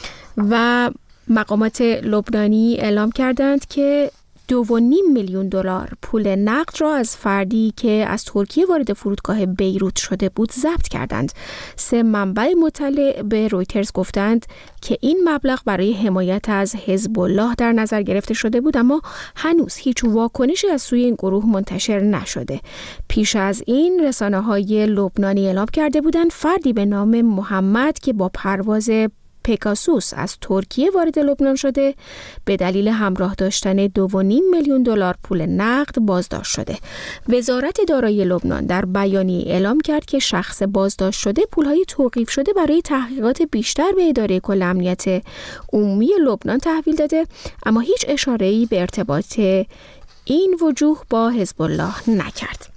و مقامات لبنانی اعلام کردند که دو و نیم میلیون دلار پول نقد را از فردی که از ترکیه وارد فرودگاه بیروت شده بود ضبط کردند. سه منبع مطلع به رویترز گفتند که این مبلغ برای حمایت از حزب الله در نظر گرفته شده بود، اما هنوز هیچ واکنشی از سوی این گروه منتشر نشده. پیش از این رسانه‌های لبنانی اعلام کرده بودند فردی به نام محمد که با پرواز پگاسوس از ترکیه وارد لبنان شده به دلیل همراه داشتن دو و نیم میلیون دلار پول نقد بازداشت شده. وزارت دارایی لبنان در بیانیه اعلام کرد که شخص بازداشت شده پولهای توقیف شده برای تحقیقات بیشتر به اداره کل امنیت عمومی لبنان تحویل داده، اما هیچ اشاره‌ای به ارتباط این وجوه با حزب الله نکرد.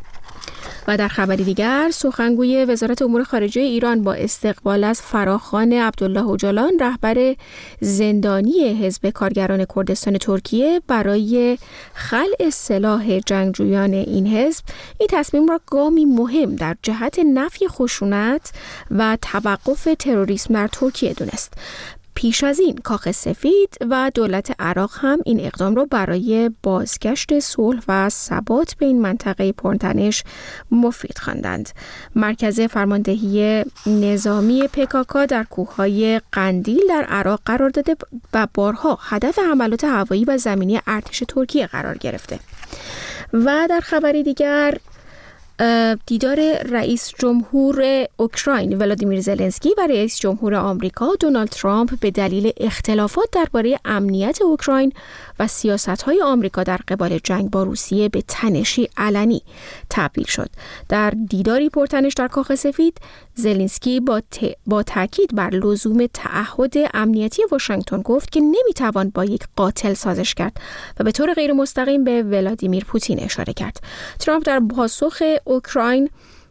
و در خبری دیگر، سخنگوی وزارت امور خارجه ایران با استقبال از فراخوان عبدالله اوجالان رهبر زندانی حزب کارگران کردستان ترکیه برای خلع سلاح جنگجویان این حزب، این تصمیم را گامی مهم در جهت نفی خشونت و توقف تروریسم در ترکیه دونست. پیش از این کاخ سفید و دولت عراق هم این اقدام را برای بازگشت صلح و ثبات به این منطقه پرتنش مفید خواندند. مرکز فرماندهی نظامی پکاکا در کوههای قندیل در عراق قرار داده و بارها هدف حملات هوایی و زمینی ارتش ترکیه قرار گرفته. و در خبری دیگر، دیدار رئیس جمهور اوکراین ولادیمیر زلنسکی و رئیس جمهور آمریکا دونالد ترامپ به دلیل اختلافات درباره امنیت اوکراین و سیاست‌های آمریکا در قبال جنگ با روسیه به تنشی علنی تبدیل شد. در دیداری پرتنش در کاخ سفید، زلنسکی با, ت... با تاکید بر لزوم تعهد امنیتی واشنگتن گفت که نمیتوان با یک قاتل سازش کرد و به طور غیر مستقیم به ولادیمیر پوتین اشاره کرد. ترامپ در پاسخ اوکراین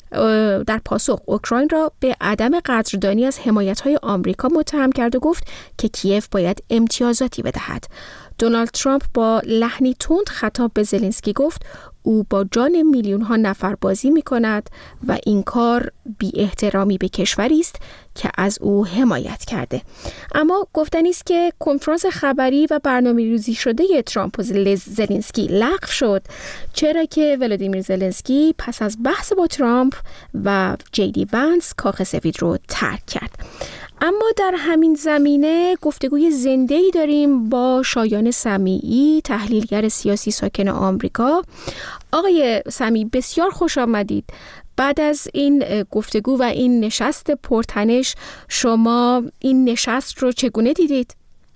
در پاسخ اوکراین را به عدم قدردانی از حمایت‌های آمریکا متهم کرد و گفت که کیف باید امتیازاتی بدهد. دونالد ترامپ با لحنی تند خطاب به زلنسکی گفت او با جان میلیون ها نفر بازی می کند و این کار بی احترامی به کشوری است که از او حمایت کرده. اما گفتنی است که کنفرانس خبری و برنامه‌ریزی شده ترامپ و زلنسکی لغو شد، چرا که ولادیمیر زلنسکی پس از بحث با ترامپ و جی دی ونس کاخ سفید رو ترک کرد. اما در همین زمینه گفتگوی زنده‌ای داریم با شایان سمیعی، تحلیلگر سیاسی ساکن آمریکا. آقای سمیعی، بسیار خوش آمدید. بعد از این گفتگو و این نشست پرتنش، شما این نشست رو چگونه دیدید؟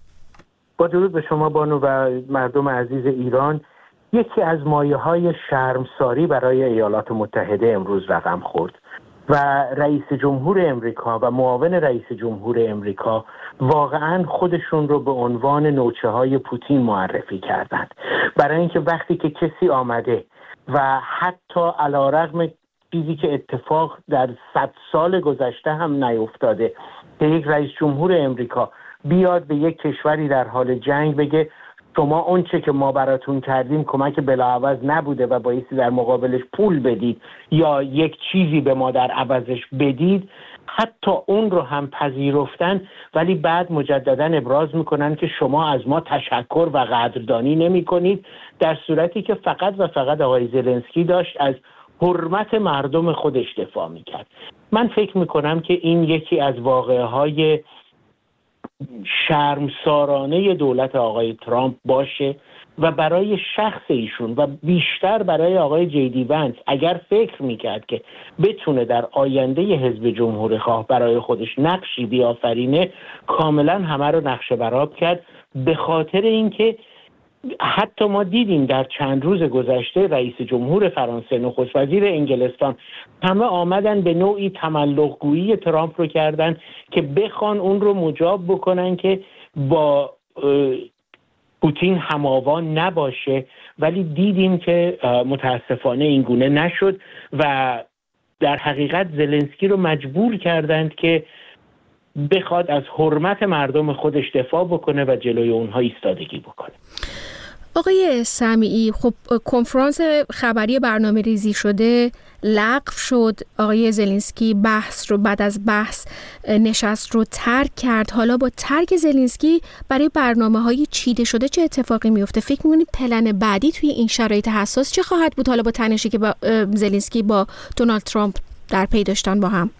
با درود به شما بانو و مردم عزیز ایران، یکی از مایه‌های شرمساری برای ایالات متحده امروز رقم خورد و رئیس جمهور امریکا و معاون رئیس جمهور امریکا واقعا خودشون رو به عنوان نوچه های پوتین معرفی کردند، برای اینکه وقتی که کسی آمده و حتی علیرغم چیزی که اتفاق در صد سال گذشته هم نیفتاده که یک رئیس جمهور امریکا بیاد به یک کشوری در حال جنگ بگه شما اون چه که ما براتون کردیم کمک بلاعوض نبوده و بایستی در مقابلش پول بدید یا یک چیزی به ما در عوضش بدید، حتی اون رو هم پذیرفتن، ولی بعد مجددا ابراز میکنن که شما از ما تشکر و قدردانی نمی کنید، در صورتی که فقط و فقط آقای زلنسکی داشت از حرمت مردم خودش دفاع میکرد. من فکر میکنم که این یکی از واقعه های شرمسارانه دولت آقای ترامپ باشه و برای شخص ایشون و بیشتر برای آقای جی دی ونس اگر فکر میکرد که بتونه در آینده حزب جمهوری خواه برای خودش نقشی بیافرینه، کاملا همه رو نقشه برآب کرد. به خاطر اینکه حتی ما دیدیم در چند روز گذشته رئیس جمهور فرانسه، نخست وزیر انگلستان، همه آمدن به نوعی تملق‌گویی ترامپ رو کردن که بخوان اون رو مجاب بکنن که با پوتین هماوان نباشه، ولی دیدیم که متاسفانه این گونه نشد و در حقیقت زلنسکی رو مجبور کردند که بخواد از حرمت مردم خودش دفاع بکنه و جلوی اونها ایستادگی بکنه. آقای سمیعی، خب کنفرانس خبری برنامه ریزی شده لغو شد. آقای زلنسکی بحث رو بعد از بحث نشست رو ترک کرد. حالا با ترک زلنسکی برای برنامه‌های چیده شده چه اتفاقی میفته؟ فکر می‌کنید پلن بعدی توی این شرایط حساس چه خواهد بود، حالا با تنشی که با زلنسکی با دونالد ترامپ در پی داشتن با هم؟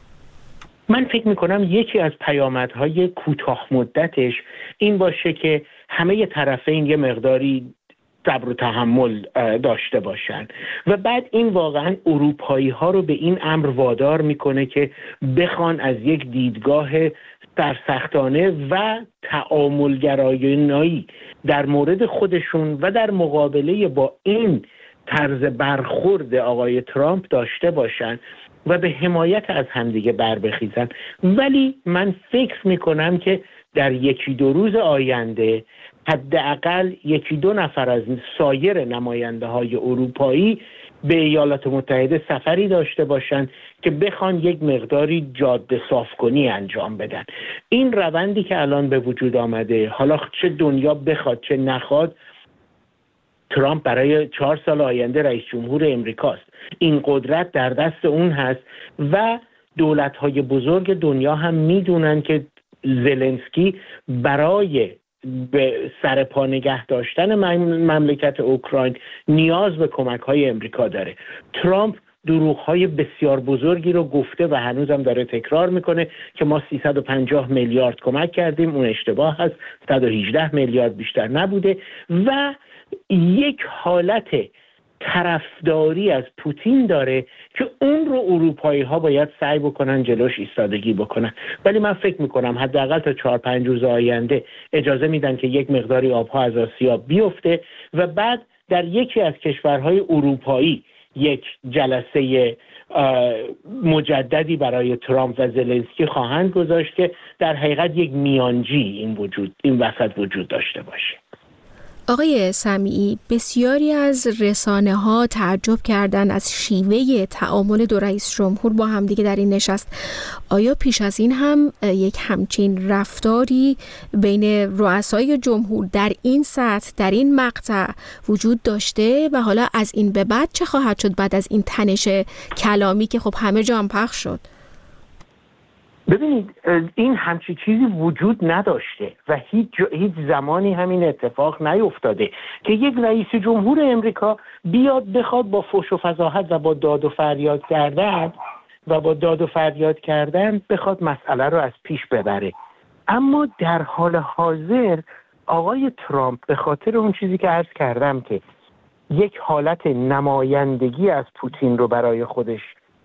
من فکر میکنم یکی از پیامدهای کوتاه مدتش این باشه که همه طرفین یه مقداری صبر و تحمل داشته باشن و بعد این واقعا اروپایی ها رو به این امر وادار میکنه که بخوان از یک دیدگاه سرسختانه و تعاملگرایانه‌ای در مورد خودشون و در مقابله با این طرز برخورد آقای ترامپ داشته باشن و به حمایت از همدیگه بر بخیزن. ولی من فکر میکنم که در یکی دو روز آینده حداقل یکی دو نفر از سایر نماینده های اروپایی به ایالات متحده سفری داشته باشند که بخوان یک مقداری جاده صاف کنی انجام بدن. این روندی که الان به وجود آمده، حالا چه دنیا بخواد چه نخواد، ترامپ برای چهار سال آینده رئیس جمهور امریکاست. این قدرت در دست اون هست و دولت‌های بزرگ دنیا هم میدونن که زلنسکی برای به سر پا نگه داشتن مملکت اوکراین نیاز به کمک‌های امریکا داره. ترامپ دروغ‌های بسیار بزرگی رو گفته و هنوزم داره تکرار میکنه که ما سیصد و پنجاه میلیارد کمک کردیم، اون اشتباه هست، صد و هجده میلیارد بیشتر نبوده و یک حالت طرفداری از پوتین داره که اون رو اروپایی ها باید سعی بکنن جلوش ایستادگی بکنن. ولی من فکر میکنم حداقل تا چهار پنج روز آینده اجازه میدن که یک مقداری آبها از آسیا بیفته و بعد در یکی از کشورهای اروپایی یک جلسه مجددی برای ترامپ و زلنسکی خواهند گذاشت که در حقیقت یک میانجی این وجود این وسط وجود داشته باشه. آقای سمیعی، بسیاری از رسانه‌ها تعجب کردند از شیوه تعامل دو رئیس جمهور با همدیگه در این نشست. آیا پیش از این هم یک همچین رفتاری بین رؤسای جمهور در این سطح، در این مقطع وجود داشته و حالا از این به بعد چه خواهد شد بعد از این تنش کلامی که خب همه جا هم پخش شد؟ ببینید این همچی چیزی وجود نداشته و هیچ, هیچ زمانی همین اتفاق نیفتاده که یک رئیس جمهور امریکا بیاد بخواد با فحش و فضاحت و با داد و فریاد کردن و با داد و فریاد کردن بخواد مسئله رو از پیش ببره. اما در حال حاضر آقای ترامپ به خاطر اون چیزی که عرض کردم که یک حالت نمایندگی از پوتین رو برای خودش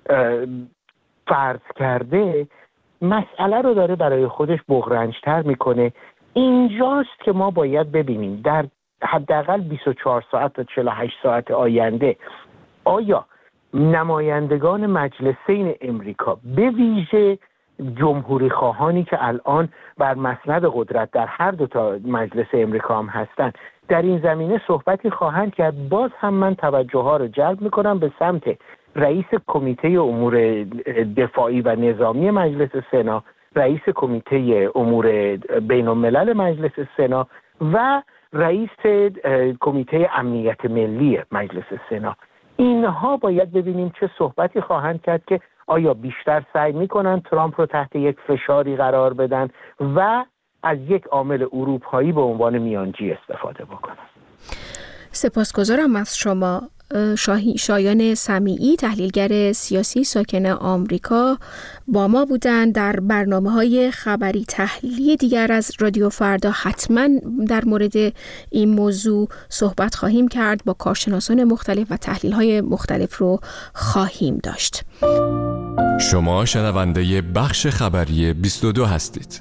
فرض کرده، مسئله رو داره برای خودش بغرنج‌تر میکنه. اینجاست که ما باید ببینیم در حداقل بیست و چهار ساعت تا چهل و هشت ساعت آینده آیا نمایندگان مجلسین امریکا به ویژه جمهوری خواهانی که الان بر مسند قدرت در هر دو تا مجلس امریکا هم هستن در این زمینه صحبتی خواهند کرد. باز هم من توجه ها رو جلب میکنم به سمت رئیس کمیته امور دفاعی و نظامی مجلس سنا، رئیس کمیته امور بین الملل مجلس سنا و رئیس کمیته امنیت ملی مجلس سنا. اینها باید ببینیم چه صحبتی خواهند کرد که آیا بیشتر سعی میکنن ترامپ رو تحت یک فشاری قرار بدن و از یک عامل اروپایی به عنوان میانجی استفاده بکنن. سپاسگزارم از شما. شاهی شایان سمیعی، تحلیلگر سیاسی ساکن آمریکا، با ما بودند. در برنامه‌های خبری تحلیلی دیگر از رادیو فردا حتما در مورد این موضوع صحبت خواهیم کرد، با کارشناسان مختلف و تحلیل‌های مختلف رو خواهیم داشت. شما شنونده بخش خبری بیست و دو هستید.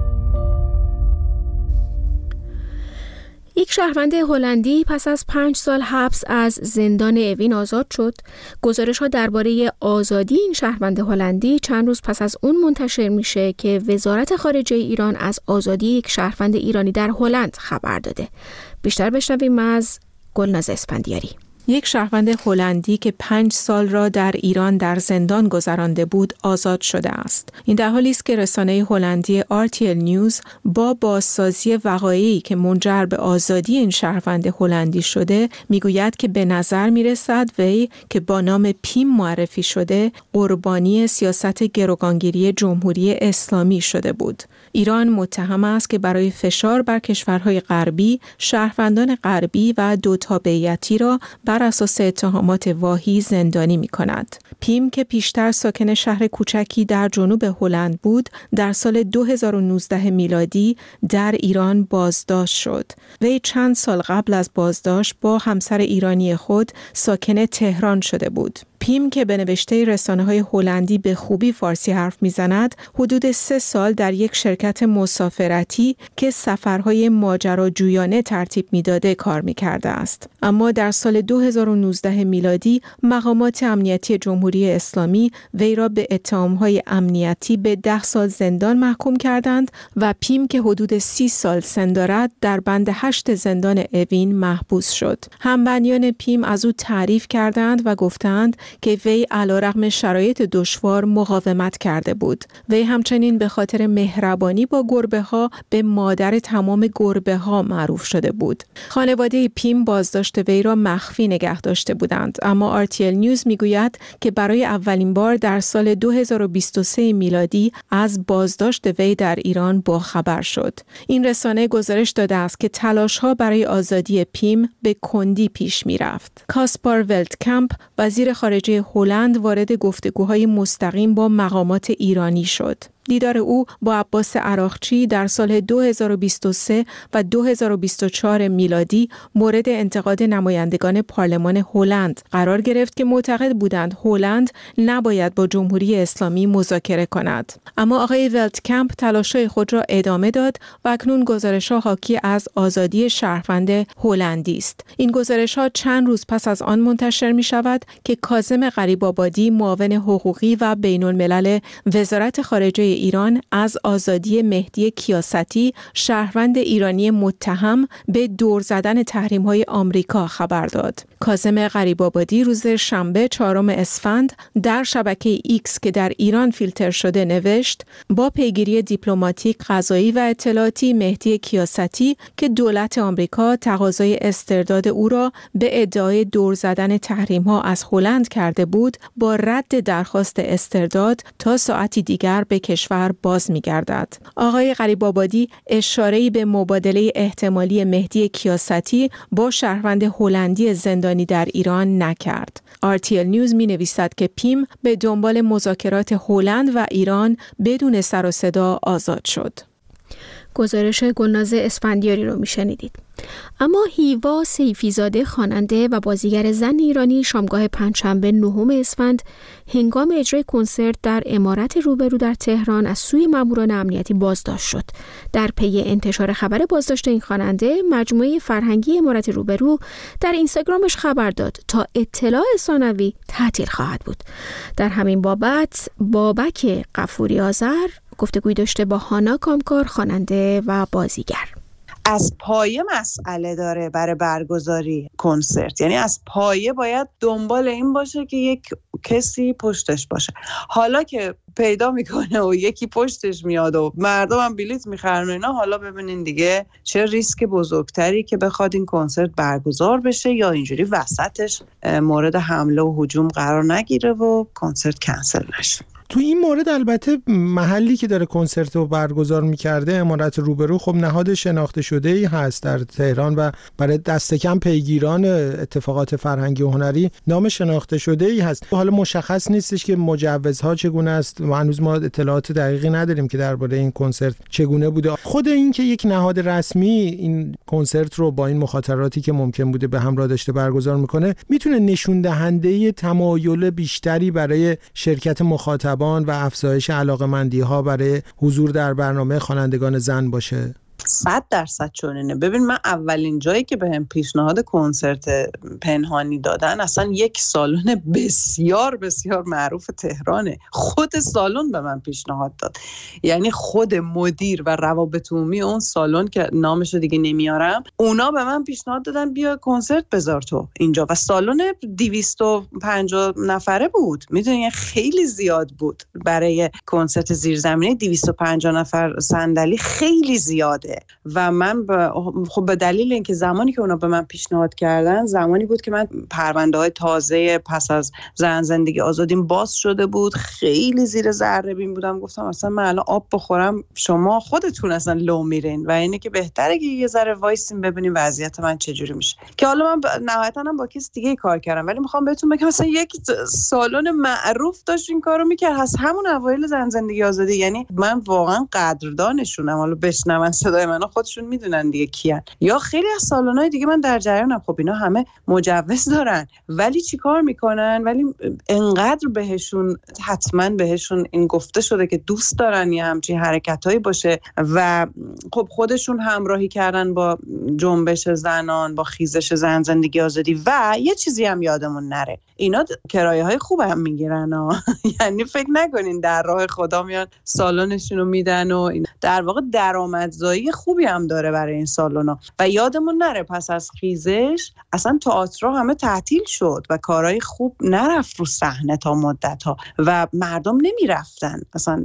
یک شهروند هلندی پس از پنج سال حبس از زندان اوین آزاد شد. گزارش‌ها درباره آزادی این شهروند هلندی چند روز پس از اون منتشر میشه که وزارت خارجه ایران از آزادی یک شهروند ایرانی در هلند خبر داده. بیشتر بشنویم از گلناز اسفندیاری. یک شهروند هلندی که پنج سال را در ایران در زندان گذرانده بود آزاد شده است. این در حالی است که رسانه هلندی آر تی ال نیوز با بازسازی وقایعی که منجر به آزادی این شهروند هلندی شده میگوید که به نظر میرسد وی که با نام پیم معرفی شده قربانی سیاست گروگانگیری جمهوری اسلامی شده بود. ایران متهم است که برای فشار بر کشورهای غربی شهروندان غربی و دو تابعیتی را بر اساس اتهامات واهی زندانی می کند. پیم که پیشتر ساکن شهر کوچکی در جنوب هلند بود، در سال دو هزار و نوزده میلادی در ایران بازداشت شد. وی چند سال قبل از بازداشت با همسر ایرانی خود ساکن تهران شده بود. پیم که به نوشته رسانه‌های هلندی به خوبی فارسی حرف می‌زند، حدود سه سال در یک شرکت مسافرتی که سفرهای ماجراجویانه ترتیب می‌داده کار می‌کرده است. اما در سال دو هزار و نوزده میلادی مقامات امنیتی جمهوری اسلامی وی را به اتهام‌های امنیتی به ده سال زندان محکوم کردند و پیم که حدود سی سال سن دارد در بند هشت زندان اوین محبوس شد. همبندیان پیم از او تعریف کردند و گفتند که وی علیرغم شرایط دشوار مقاومت کرده بود. وی همچنین به خاطر مهربانی با گربه‌ها به مادر تمام گربه‌ها معروف شده بود. خانواده پیم بازداشت وی را مخفی نگه داشته بودند، اما آر تی ال نیوز میگوید که برای اولین بار در سال دو هزار و بیست و سه میلادی از بازداشت وی در ایران باخبر شد. این رسانه گزارش داده است که تلاش‌ها برای آزادی پیم به کندی پیش می‌رفت. کاسپار ولتکمپ، وزیر خارجه هلند، وارد گفتگوهای مستقیم با مقامات ایرانی شد. دیدار او با عباس عراقچی در سال دو هزار و بیست و سه و دو هزار و بیست و چهار میلادی مورد انتقاد نمایندگان پارلمان هلند قرار گرفت که معتقد بودند هلند نباید با جمهوری اسلامی مذاکره کند. اما آقای ولتکمپ تلاش‌های خود را ادامه داد و اکنون گزارش‌ها حاکی از آزادی شهروند هلندی است. این گزارش‌ها چند روز پس از آن منتشر می‌شود که کاظم غریب‌آبادی، معاون حقوقی و بین‌الملل وزارت خارجه ایران، از آزادی مهدی کیاستی، شهروند ایرانی متهم به دور زدن تحریم‌های آمریکا خبر داد. کاظم غریب‌آبادی روز شنبه چهارم اسفند در شبکه ایکس که در ایران فیلتر شده نوشت: با پیگیری دیپلماتیک، قضایی و اطلاعاتی مهدی کیاستی که دولت آمریکا تقاضای استرداد او را به ادعای دور زدن تحریم‌ها از هلند کرده بود، با رد درخواست استرداد تا ساعتی دیگر به کشور باز می‌گردد. آقای غریب‌آبادی اشاره‌ای به مبادله احتمالی مهدی کیاستی با شهروند هلندی زندانی در ایران نکرد. آر تی ال نیوز می‌نویسد که پیم به دنبال مذاکرات هلند و ایران بدون سر و صدا آزاد شد. گزارش گلناز اسفندیاری رو میشنیدید. اما هیوا سیفیزاده، خواننده و بازیگر زن ایرانی، شامگاه پنجشنبه نهم اسفند هنگام اجرای کنسرت در عمارت روبرو در تهران از سوی ماموران امنیتی بازداشت شد. در پی انتشار خبر بازداشت این خواننده، مجموعه فرهنگی عمارت روبرو در اینستاگرامش خبر داد تا اطلاع ثانوی تعطیل خواهد بود. در همین بابت بابک غفوری آذر گفتگوی داشته با هانا کامکار، خواننده و بازیگر. از پایه مسئله داره برای برگزاری کنسرت، یعنی از پایه باید دنبال این باشه که یک کسی پشتش باشه. حالا که پیدا میکنه و یکی پشتش میاد و مردم هم بلیط میخرن و اینا، حالا ببینین دیگه چه ریسک بزرگتری که بخواد این کنسرت برگزار بشه یا اینجوری وسطش مورد حمله و هجوم قرار نگیره و کنسرت کنسل نشه. تو این مورد البته محلی که داره کنسرت رو برگزار میکرده عمارت روبرو خب نهاد شناخته شده ای هست در تهران و برای دست کم پیگیران اتفاقات فرهنگی و هنری نام شناخته شده ای هست. حالا مشخص نیستش که مجوزها چگونه است و هنوز ما اطلاعات دقیقی نداریم که درباره این کنسرت چگونه بوده. خود این که یک نهاد رسمی این کنسرت رو با این مخاطراتی که ممکن بوده به همراه داشته برگزار میکنه میتونه نشون دهنده تمایل بیشتری برای شرکت مخاطبان و افزایش علاقه‌مندی‌ها برای حضور در برنامه خوانندگان زن باشه. صد درصد چنینه. ببین من اولین جایی که بهم پیشنهاد کنسرت پنهانی دادن اصلا یک سالن بسیار بسیار معروف تهرانه. خود سالن به من پیشنهاد داد، یعنی خود مدیر و روابط عمومی اون سالن که نامشو دیگه نمیارم، اونا به من پیشنهاد دادن بیا کنسرت بذار تو اینجا و سالن دویست و پنجاه نفره بود. میدونی خیلی زیاد بود برای کنسرت زیرزمینی. دویست و پنجاه نفر صندلی خیلی زیاده و من ب... خب به دلیل اینکه زمانی که اونا به من پیشنهاد کردن زمانی بود که من پرونده های تازه پس از زن زندگی آزادیم باز شده بود، خیلی زیر ذره بین بودم. گفتم اصلا من الان آب بخورم شما خودتون اصلا لو میرین و اینه که بهتره که یه ذره وایسیم ببینیم وضعیت من چجوری میشه. که حالا من ب... نهایتا هم با کس دیگه کار کردم، ولی میخوام بهتون بگم مثلا یک سالن معروف داشت این کارو میکرد از همون اوایل زن زندگی آزادی. یعنی من واقعا قدردانشونم. حالا بشنون صدای منو خودشون میدونن دیگه کیان. یا خیلی از سالن‌های دیگه من در جریانم، خب اینا همه مجوز دارن ولی چیکار میکنن؟ ولی انقدر بهشون حتما بهشون این گفته شده که دوست دارن یه همچین حرکتایی باشه و خب خودشون همراهی کردن با جنبش زنان، با خیزش زن زندگی آزادی. و یه چیزی هم یادمون نره، اینا کرایه های خوب هم میگیرن ها. یعنی فکر نکنین در راه خدا میان سالنشون رو میدن و در واقع درآمدزایی خوبی هم داره برای این سالونا. و یادمون نره پس از خیزش اصلا تئاترها همه تعطیل شد و کارهای خوب نرفت رو صحنه تا مدت ها و مردم نمیرفتن، اصلا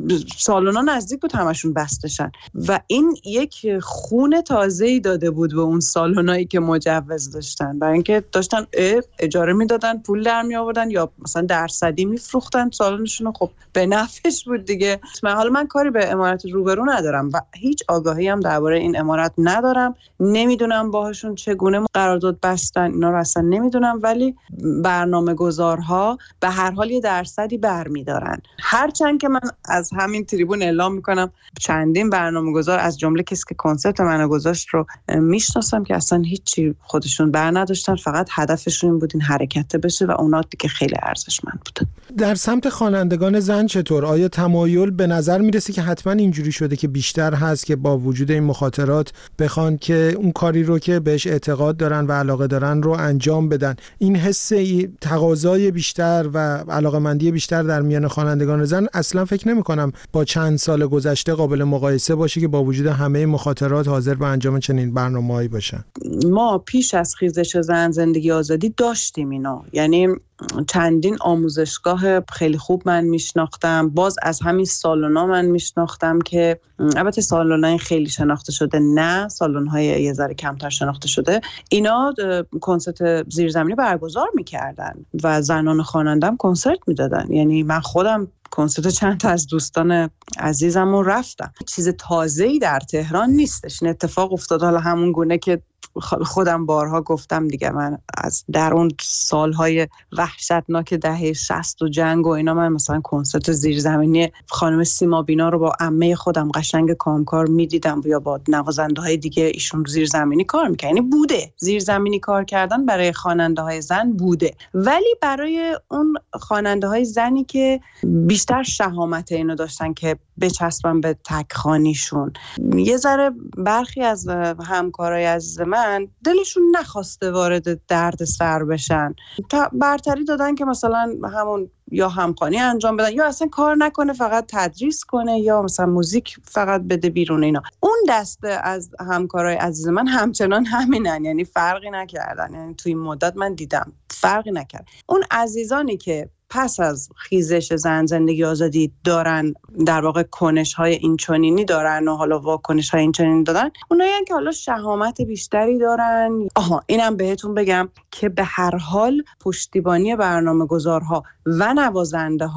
سالونا نزدیک بود همشون بستشن و این یک خون تازه‌ای داده بود به اون سالونایی که مجوز داشتن، برای اینکه داشتن اجاره میدادن، پول در می آوردن یا مثلا درصدی میفروختن سالنشون رو. خب به نفعش بود دیگه. من حالا من کاری به عمارت روبرو ندارم و هیچ آگاهی هم درباره این عمارت ندارم، نمیدونم باهاشون چگونه قرارداد بستن، اینا رو اصلا نمیدونم، ولی برنامه گذارها به هر حال یه درصدی برمیدارن. هرچند که من از همین تریبون اعلام میکنم چندین برنامه گذار از جمله کسی که کنسرت منو گذاشت رو میشناسم که اصلا هیچی خودشون بر نداشتن، فقط هدفشون این بود این حرکت بشه و اونا دیگه خیلی ارزشمند بودن. در سمت خوانندگان زن چطور؟ آیا تمایل به نظر میرسه که حتما اینجوری شده که بیشتر هست که با وجود این مخاطرات بخوان که اون کاری رو که بهش اعتقاد دارن و علاقه دارن رو انجام بدن؟ این حس تقاضای بیشتر و علاقه‌مندی بیشتر در میان خوانندگان زن اصلا فکر نمی‌کنم با چند سال گذشته قابل مقایسه باشه که با وجود همه مخاطرات حاضر به انجام چنین برنامه‌ای باشن. ما پیش از خیزش زن زندگی آزادی داشتیم اینا، یعنی چندین آموزشگاه خیلی خوب من میشناختم، باز از همین سالونا من میشناختم که البته سالونای خیلی شناخته شده نه، سالن‌های یه ذره کمتر شناخته شده، اینا کنسرت زیرزمینی برگزار میکردن و زنان خواننده‌ام کنسرت میدادن. یعنی من خودم کنسرت چند تا از دوستان عزیزم رو رفتم. چیز تازه‌ای در تهران نیستش، این اتفاق افتاد. حالا همون گونه که خودم بارها گفتم دیگه، من از در اون سالهای وحشتناک دهه شصت و جنگ و اینا من مثلا کنسرت زیرزمینی خانم سیما بینا رو با عمه خودم قشنگ کامکار میدیدم یا با نوازنده های دیگه ایشون زیرزمینی کار میکنن. یعنی بوده زیرزمینی کار کردن برای خواننده های زن بوده، ولی برای اون خواننده های زنی که بیشتر شهامت اینو داشتن که بچسبن به تکخانیشون، یه ذره برخی از همکارای از من دلشون نخواسته وارد درد سر بشن، برتری دادن که مثلا همون یا همخوانی انجام بدن یا اصلا کار نکنه، فقط تدریس کنه یا مثلا موزیک فقط بده بیرون. اینا اون دسته از همکارای عزیز من همچنان همینن، یعنی فرقی نکردن. یعنی توی این مدت من دیدم فرقی نکرد. اون عزیزانی که پس از خیزش زن زندگی آزادی دارن در واقع کنش‌های اینچنینی دارن و حالا واکنش‌های اینچنینی دارن، اونایی که حالا شهامت بیشتری دارن. آها اینم بهتون بگم که به هر حال پشتیبانی برنامه‌گذارها و نوازنده‌ها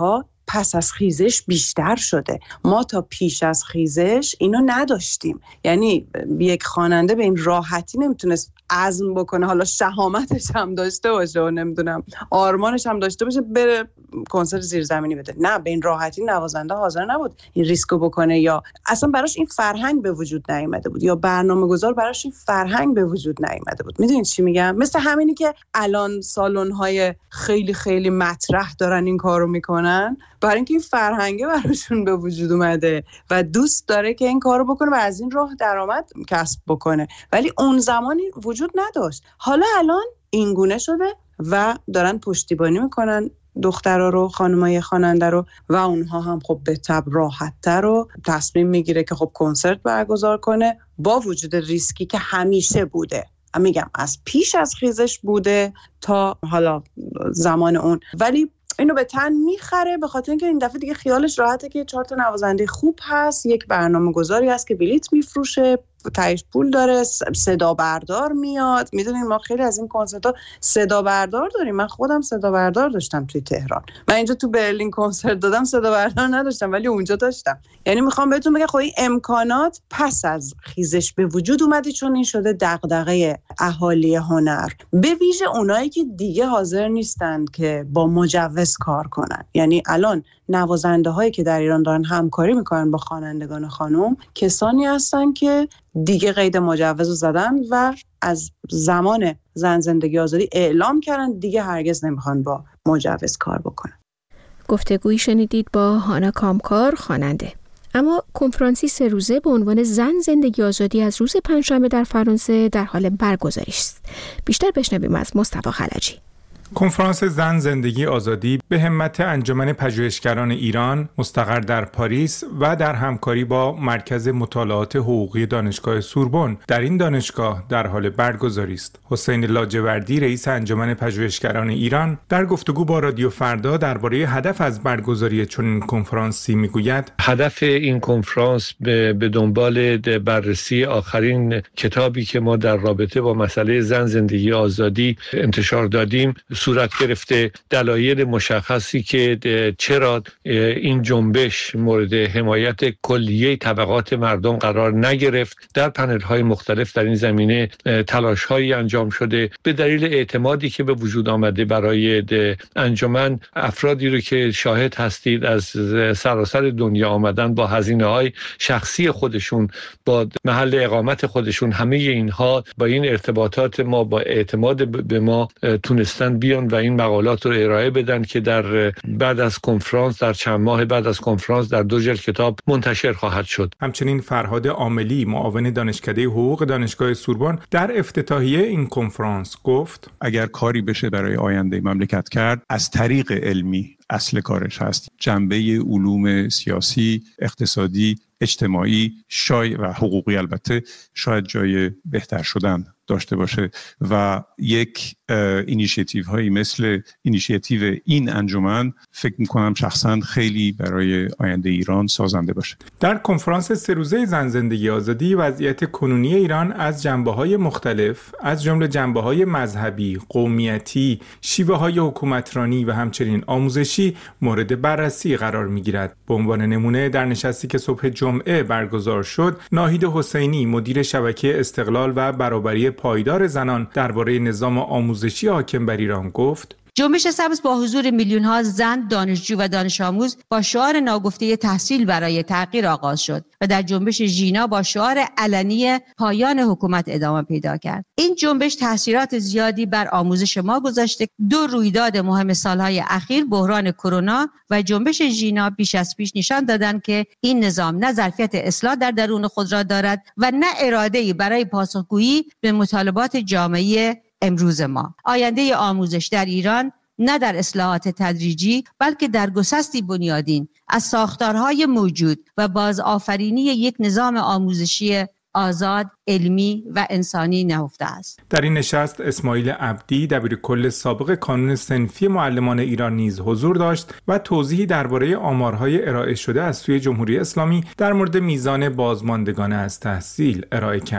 پس از خیزش بیشتر شده. ما تا پیش از خیزش اینو نداشتیم. یعنی یک خواننده به این راحتی نمیتونست عزم بکنه، حالا شهامتش هم داشته باشه و نمیدونم آرمانش هم داشته باشه بره کنسرت زیرزمینی بده. نه، به این راحتی نوازنده حاضر نبود این ریسکو بکنه، یا اصلا براش این فرهنگ به وجود نیامده بود، یا برنامه‌گذار براش این فرهنگ به وجود نیامده بود. میدونید چی میگم؟ مثل همینی که الان سالن‌های خیلی خیلی مطرح دارن این کارو میکنن، برای اینکه این فرهنگه براشون به وجود اومده و دوست داره که این کارو بکنه و از این راه درآمد کسب بکنه، ولی اون زمانی وجود نداشت. حالا الان این گونه شده و دارن پشتیبانی میکنن دخترها رو، خانمای خواننده رو، و اونها هم خب به طب راحت‌تر رو تصمیم میگیره که خب کنسرت برگزار کنه با وجود ریسکی که همیشه بوده. میگم از پیش از خیزش بوده تا حالا زمان اون، ولی اینو به تن میخره به خاطر اینکه این دفعه دیگه خیالش راحته که چهار تا نوازنده خوب هست، یک برنامه گذاری هست که بلیت میفروشه، تایش پول داره، صدا بردار میاد. میدونین ما خیلی از این کنسرت‌ها صدا بردار داریم. من خودم صدا بردار داشتم توی تهران. من اینجا تو برلین کنسرت دادم صدا بردار نداشتم ولی اونجا داشتم. یعنی میخوام بهتون بگم خب این امکانات پس از خیزش به وجود اومده، چون این شده دغدغه اهالی هنر، به ویژه اونایی که دیگه حاضر نیستند که با مجوز کار کنن. یعنی الان نوازنده هایی که در ایران دارن همکاری میکنن با خوانندگان خانم، کسانی هستن که دیگه قید مجوز رو زدن و از زمان زن زندگی آزادی اعلام کردن دیگه هرگز نمیخوان با مجوز کار بکنن. گفتگویی شنیدید با هانا کامکار، خواننده. اما کنفرانسی سه روزه به عنوان زن زندگی آزادی از روز پنجشنبه در فرانسه در حال برگزاری است. بیشتر بشنویم از مصطفی خلجی. کنفرانس زن زندگی آزادی به همت انجمن پژوهشگران ایران مستقر در پاریس و در همکاری با مرکز مطالعات حقوقی دانشگاه سوربن در این دانشگاه در حال برگزاری است. حسین لاجوردی رئیس انجمن پژوهشگران ایران در گفتگو با رادیو فردا درباره هدف از برگزاری چنین کنفرانسی میگوید: هدف این کنفرانس به دنبال بررسی آخرین کتابی که ما در رابطه با مسئله زن زندگی آزادی انتشار دادیم صورت گرفته، دلایل مشخصی که چرا این جنبش مورد حمایت کلیه طبقات مردم قرار نگرفت. در پنل‌های مختلف در این زمینه تلاش‌هایی انجام شده به دلیل اعتمادی که به وجود آمده برای انجمن. افرادی رو که شاهد هستید از سراسر دنیا آمدن با هزینه‌های شخصی خودشون، با محل اقامت خودشون، همه اینها با این ارتباطات ما، با اعتماد به ما تونستن بیان و این مقالات رو ارائه بدن که در بعد از کنفرانس، در چند ماه بعد از کنفرانس در دو جلد کتاب منتشر خواهد شد. همچنین فرهاد عاملی، معاون دانشکده حقوق دانشگاه سوربن، در افتتاحیه این کنفرانس گفت: اگر کاری بشه برای آینده مملکت کرد، از طریق علمی اصل کارش هست. جنبه علوم سیاسی، اقتصادی، اجتماعی، شای و حقوقی البته شاید جای بهتر شدن داشته باشه و یک اینیشیتیو هایی مثل اینیشیتیو این انجمن فکر میکنم شخصا خیلی برای آینده ایران سازنده باشه. در کنفرانس سه روزه زن زندگی آزادی وضعیت کنونی ایران از جنبه‌های مختلف از جمله جنبه‌های مذهبی، قومیتی، شیوه‌های حکومترانی و همچنین آموزشی مورد بررسی قرار می‌گیرد. به عنوان نمونه در نشستی که صبح جمعه برگزار شد، ناهید حسینی مدیر شبکه استقلال و برابری پایدار زنان درباره نظام آموزشی حاکم بر ایران گفت: جنبش سبز با حضور میلیون ها زن دانشجو و دانش آموز با شعار ناگفته تحصیل برای تغییر آغاز شد و در جنبش ژینا با شعار علنی پایان حکومت ادامه پیدا کرد. این جنبش تاثیرات زیادی بر آموزش ما گذاشته. دو رویداد مهم سالهای اخیر، بحران کرونا و جنبش ژینا، بیش از پیش نشان دادند که این نظام نه ظرفیت اصلاح در درون خود را دارد و نه اراده‌ای برای پاسخگویی به مطالبات جامعه امروز ما. آینده آموزش در ایران نه در اصلاحات تدریجی بلکه در گسستی بنیادین از ساختارهای موجود و بازآفرینی یک نظام آموزشی آزاد، علمی و انسانی نهفته است. در این نشست اسماعیل عبدی، دبیرکل سابق کانون صنفی معلمان ایران نیز حضور داشت و توضیحی درباره آمارهای ارائه شده از سوی جمهوری اسلامی در مورد میزان بازماندگان از تحصیل ارائه کرد.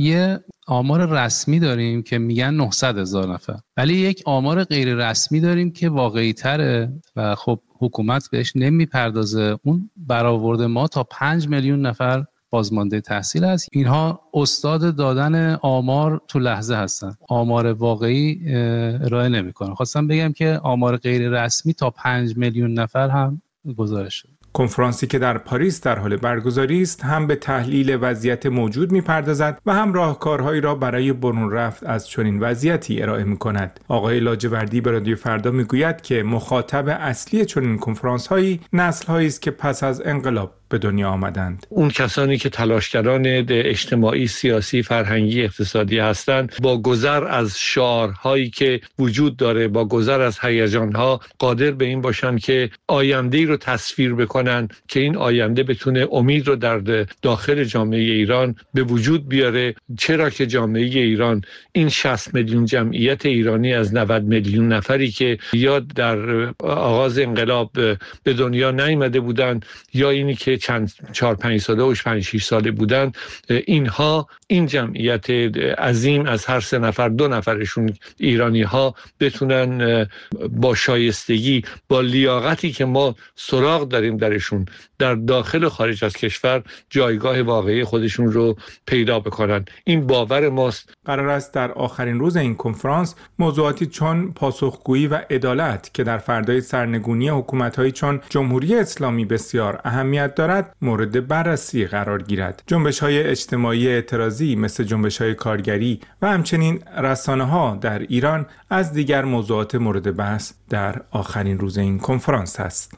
یه آمار رسمی داریم که میگن نهصد هزار نفر، ولی یک آمار غیر رسمی داریم که واقعی تره و خب حکومت بهش نمیپردازه. اون برآورد ما تا پنج میلیون نفر بازمانده تحصیل است. اینها استاد دادن آمار تو لحظه هستن، آمار واقعی ارائه نمیکنن. خواستم بگم که آمار غیر رسمی تا پنج میلیون نفر هم گزارش شده. کنفرانسی که در پاریس در حال برگزاری است هم به تحلیل وضعیت موجود می‌پردازد و هم راهکارهایی را برای برون رفت از چنین وضعیتی ارائه می‌کند. آقای لاجوردی به رادیو فردا می‌گوید که مخاطب اصلی چنین کنفرانس‌هایی نسل‌هایی است که پس از انقلاب به دنیا آمدند. اون کسانی که تلاشگران اجتماعی، سیاسی، فرهنگی، اقتصادی هستند، با گذر از شعارهایی که وجود داره، با گذر از هیجان‌ها قادر به این باشن که آینده‌ای رو تصویر بکنن که این آینده بتونه امید رو در داخل جامعه ایران به وجود بیاره. چرا که جامعه ایران این شصت میلیون جمعیت ایرانی از نود میلیون نفری که یا در آغاز انقلاب به دنیا نیامده بودند یا اینی که چند چهار پنج ساله و پنج شش ساله بودن، اینها این جمعیت عظیم از هر سه نفر دو نفرشون ایرانی ها بتونن با شایستگی، با لیاقتی که ما سراغ داریم درشون، در داخل و خارج از کشور جایگاه واقعی خودشون رو پیدا بکنن. این باور ماست. قرار است در آخرین روز این کنفرانس موضوعاتی چون پاسخگویی و عدالت که در فردای سرنگونی حکومت‌های چون جمهوری اسلامی بسیار اهمیت دارد مورد بررسی قرار گیرد. جنبش‌های اجتماعی اعتراضی مثل جنبش‌های کارگری و همچنین رسانه‌ها در ایران از دیگر موضوعات مورد بحث در آخرین روز این کنفرانس است.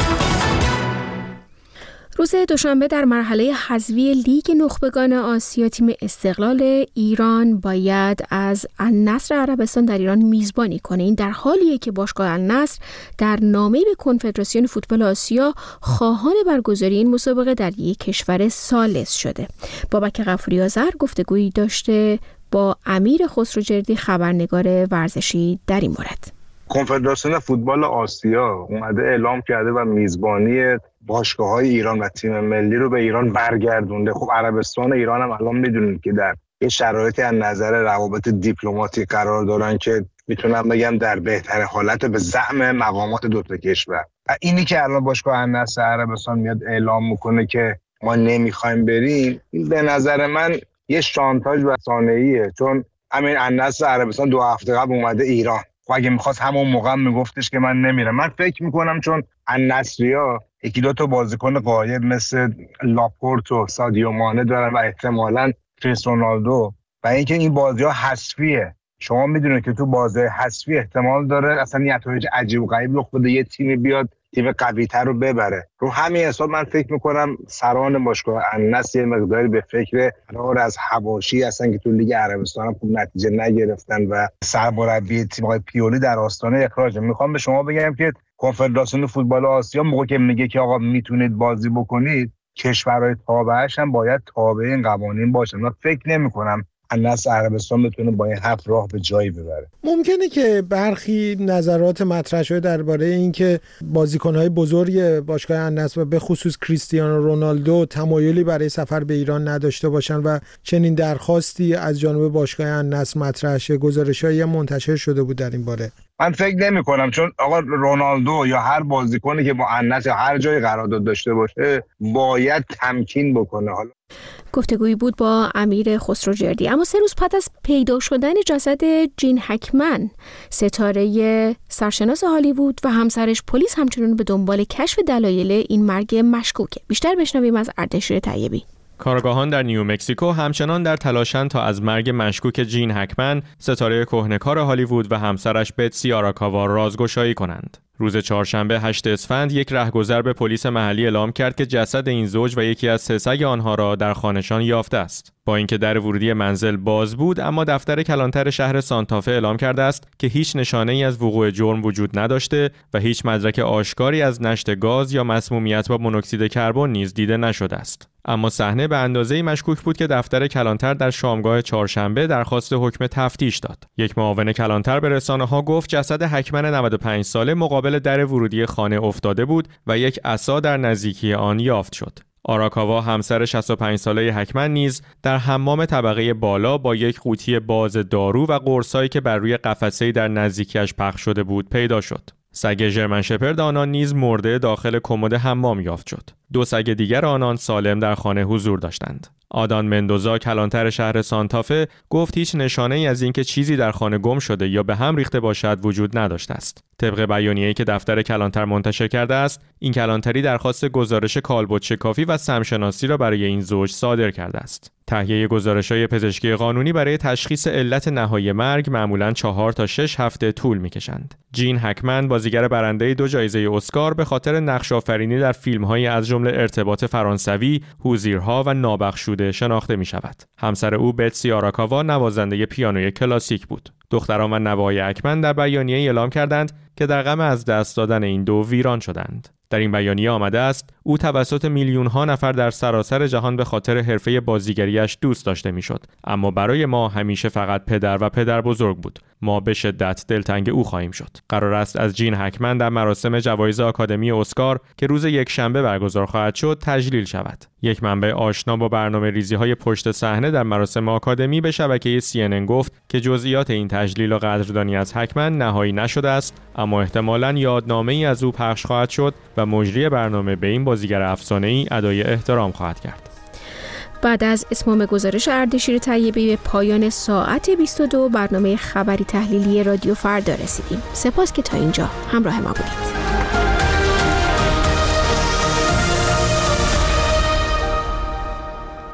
روز دوشنبه در مرحله حذفی لیگ نخبگان آسیا تیم استقلال ایران باید از النصر عربستان در ایران میزبانی کنه. این در حالیه که باشگاه النصر در نامه به کنفدراسیون فوتبال آسیا خواهان برگزاری این مسابقه در یک کشور ثالث شده. بابک غفوری آذر گفتگویی داشته با امیر خسروجردی خبرنگار ورزشی در این مورد. کنفدراسیون فوتبال آسیا اومده اعلام کرده و میزبانی باشگاه‌های ایران و تیم ملی رو به ایران برگردونده. خب عربستان ایران هم الان میدونید که در یه شرایطی از نظر روابط دیپلماتیک قرار دارن که میتونم بگم در بهتر حالت به زعم مقامات دو تا کشور. اینی که الان باشگاه النصر عربستان میاد اعلام میکنه که ما نمیخوایم بریم، به نظر من یه شانتاژ رسانه‌ایه، چون همین النصر عربستان دو هفته قبل اومده ایران. خب اگه میخواست همون موقع میگفتش که من نمیرم. من فکر میکنم چون النصریا یکی دو تا بازیکن غایب مثل لاپورت و سادیو مانه دارن و احتمالاً کریس رونالدو و اینکه این بازی‌ها حذفیه. شما میدونید که تو بازی حذفی احتمال داره اصلا نتایج عجیب و غریب رخ بده، یه تیمی بیاد تیم قوی‌تر رو ببره. رو همین حساب من فکر میکنم سران باشگاه النصر یه مقداری به فکر فرار از حواشی هستن که تو لیگ عربستان هم خوب نتیجه نگرفتن و سرمربی تیم آقای پیولی در آستانه اخراج. میخوام به شما بگم که کنفدراسیون فوتبال آسیا موقعی که میگه که آقا میتونید بازی بکنید، کشورهای تابعش هم باید تابع این قوانین باشن. من فکر نمی‌کنم النصر عربستان بتونه با این هفت راه به جایی ببره. ممکنه که برخی نظرات مطرح شده درباره اینکه بازیکن‌های بزرگ باشگاه النصر و به خصوص کریستیانو رونالدو تمایلی برای سفر به ایران نداشته باشن و چنین درخواستی از جانب باشگاه النصر مطرح شه. گزارش‌هایی منتشر شده بود در این باره. من فکر نمی کنم، چون آقا رونالدو یا هر بازیکنی که با النصر یا هر جای قرارداد داشته باشه باید تمکین بکنه. حالا گفتگویی بود با امیر خسروجردی. اما سه روز بعد از پیدا شدن جسد جین هکمن، ستاره سرشناس هالیوود و همسرش، پلیس همچنان به دنبال کشف دلایل این مرگ مشکوکه. بیشتر بشنویم از اردشیر طیبی. کارآگاهان در نیومکزیکو همچنان در تلاشند تا از مرگ مشکوک جین هکمن، ستاره کهنه‌کار هالیوود و همسرش بتسی آراکاوا رازگشایی کنند. روز چهارشنبه هشت اسفند یک رهگذر به پلیس محلی اعلام کرد که جسد این زوج و یکی از سه سگ آنها را در خانه‌شان یافته است. با اینکه در ورودی منزل باز بود، اما دفتر کلانتر شهر سانتافه اعلام کرده است که هیچ نشانه‌ای از وقوع جرم وجود نداشته و هیچ مدرک آشکاری از نشت گاز یا مسمومیت با مونوکسید کربن نیز دیده نشده است. اما صحنه به اندازه‌ای مشکوک بود که دفتر کلانتر در شامگاه چهارشنبه درخواست حکم تفتیش داد. یک معاون کلانتر به رسانه‌ها گفت جسد هکمن نود و پنج ساله مقابل در ورودی خانه افتاده بود و یک عصا در نزدیکی آن یافت شد. آراکاوا همسر شصت و پنج ساله هکمن نیز در حمام طبقه بالا با یک قوطی باز دارو و قرصایی که بر روی قفسه‌ای در نزدیکیش پخش شده بود پیدا شد. سگ ژرمن شپرد آنان نیز مرده داخل کمد حمام یافت شد. دو سگ دیگر آنان سالم در خانه حضور داشتند. آدان مندوزا، کلانتر شهر سانتافه، گفت هیچ نشانه‌ای از اینکه چیزی در خانه گم شده یا به هم ریخته باشد وجود نداشته است. طبق بیانیه‌ای که دفتر کلانتر منتشر کرده است، این کلانتری درخواست گزارش کالبدشکافی و سمشناسی را برای این زوج صادر کرده است. تهیه گزارش‌های پزشکی قانونی برای تشخیص علت نهایی مرگ معمولاً چهار تا شش هفته طول می‌کشند. جین هکمن، بازیگر برنده دو جایزه اسکار، به خاطر نقش‌آفرینی در فیلم‌های از جمله ارتباط فرانسوی، هوزیرها و نابخشوده شناخته می‌شود. همسر او بتسی آراکاوا نوازنده پیانوی کلاسیک بود. دختران و نوه‌های هکمن در بیانیه اعلام کردند که در غم از دست دادن این دو ویران شدند. در این بیانیه آمده است او توسط میلیون ها نفر در سراسر جهان به خاطر حرفه بازیگریش دوست داشته میشد، اما برای ما همیشه فقط پدر و پدر بزرگ بود. ما به شدت دلتنگ او خواهیم شد. قرار است از جین هکمن در مراسم جوایز آکادمی اسکار که روز یک شنبه برگزار خواهد شد تجلیل شود. یک منبع آشنا با برنامه ریزی های پشت صحنه در مراسم آکادمی به شبکه سی ان ان گفت که جزئیات این تجلیل و قدردانی از هکمن نهایی نشده است، اما احتمالاً یادنامه‌ای از او پخش خواهد شد و مجری برنامه به این بازیگر افسانه‌ای ادای احترام خواهد کرد. بعد از اتمام گزارش اردشیر طیبی به پایان ساعت بیست و دو برنامه خبری تحلیلی رادیو فردا رسیدیم. سپاس که تا اینجا همراه ما بودید.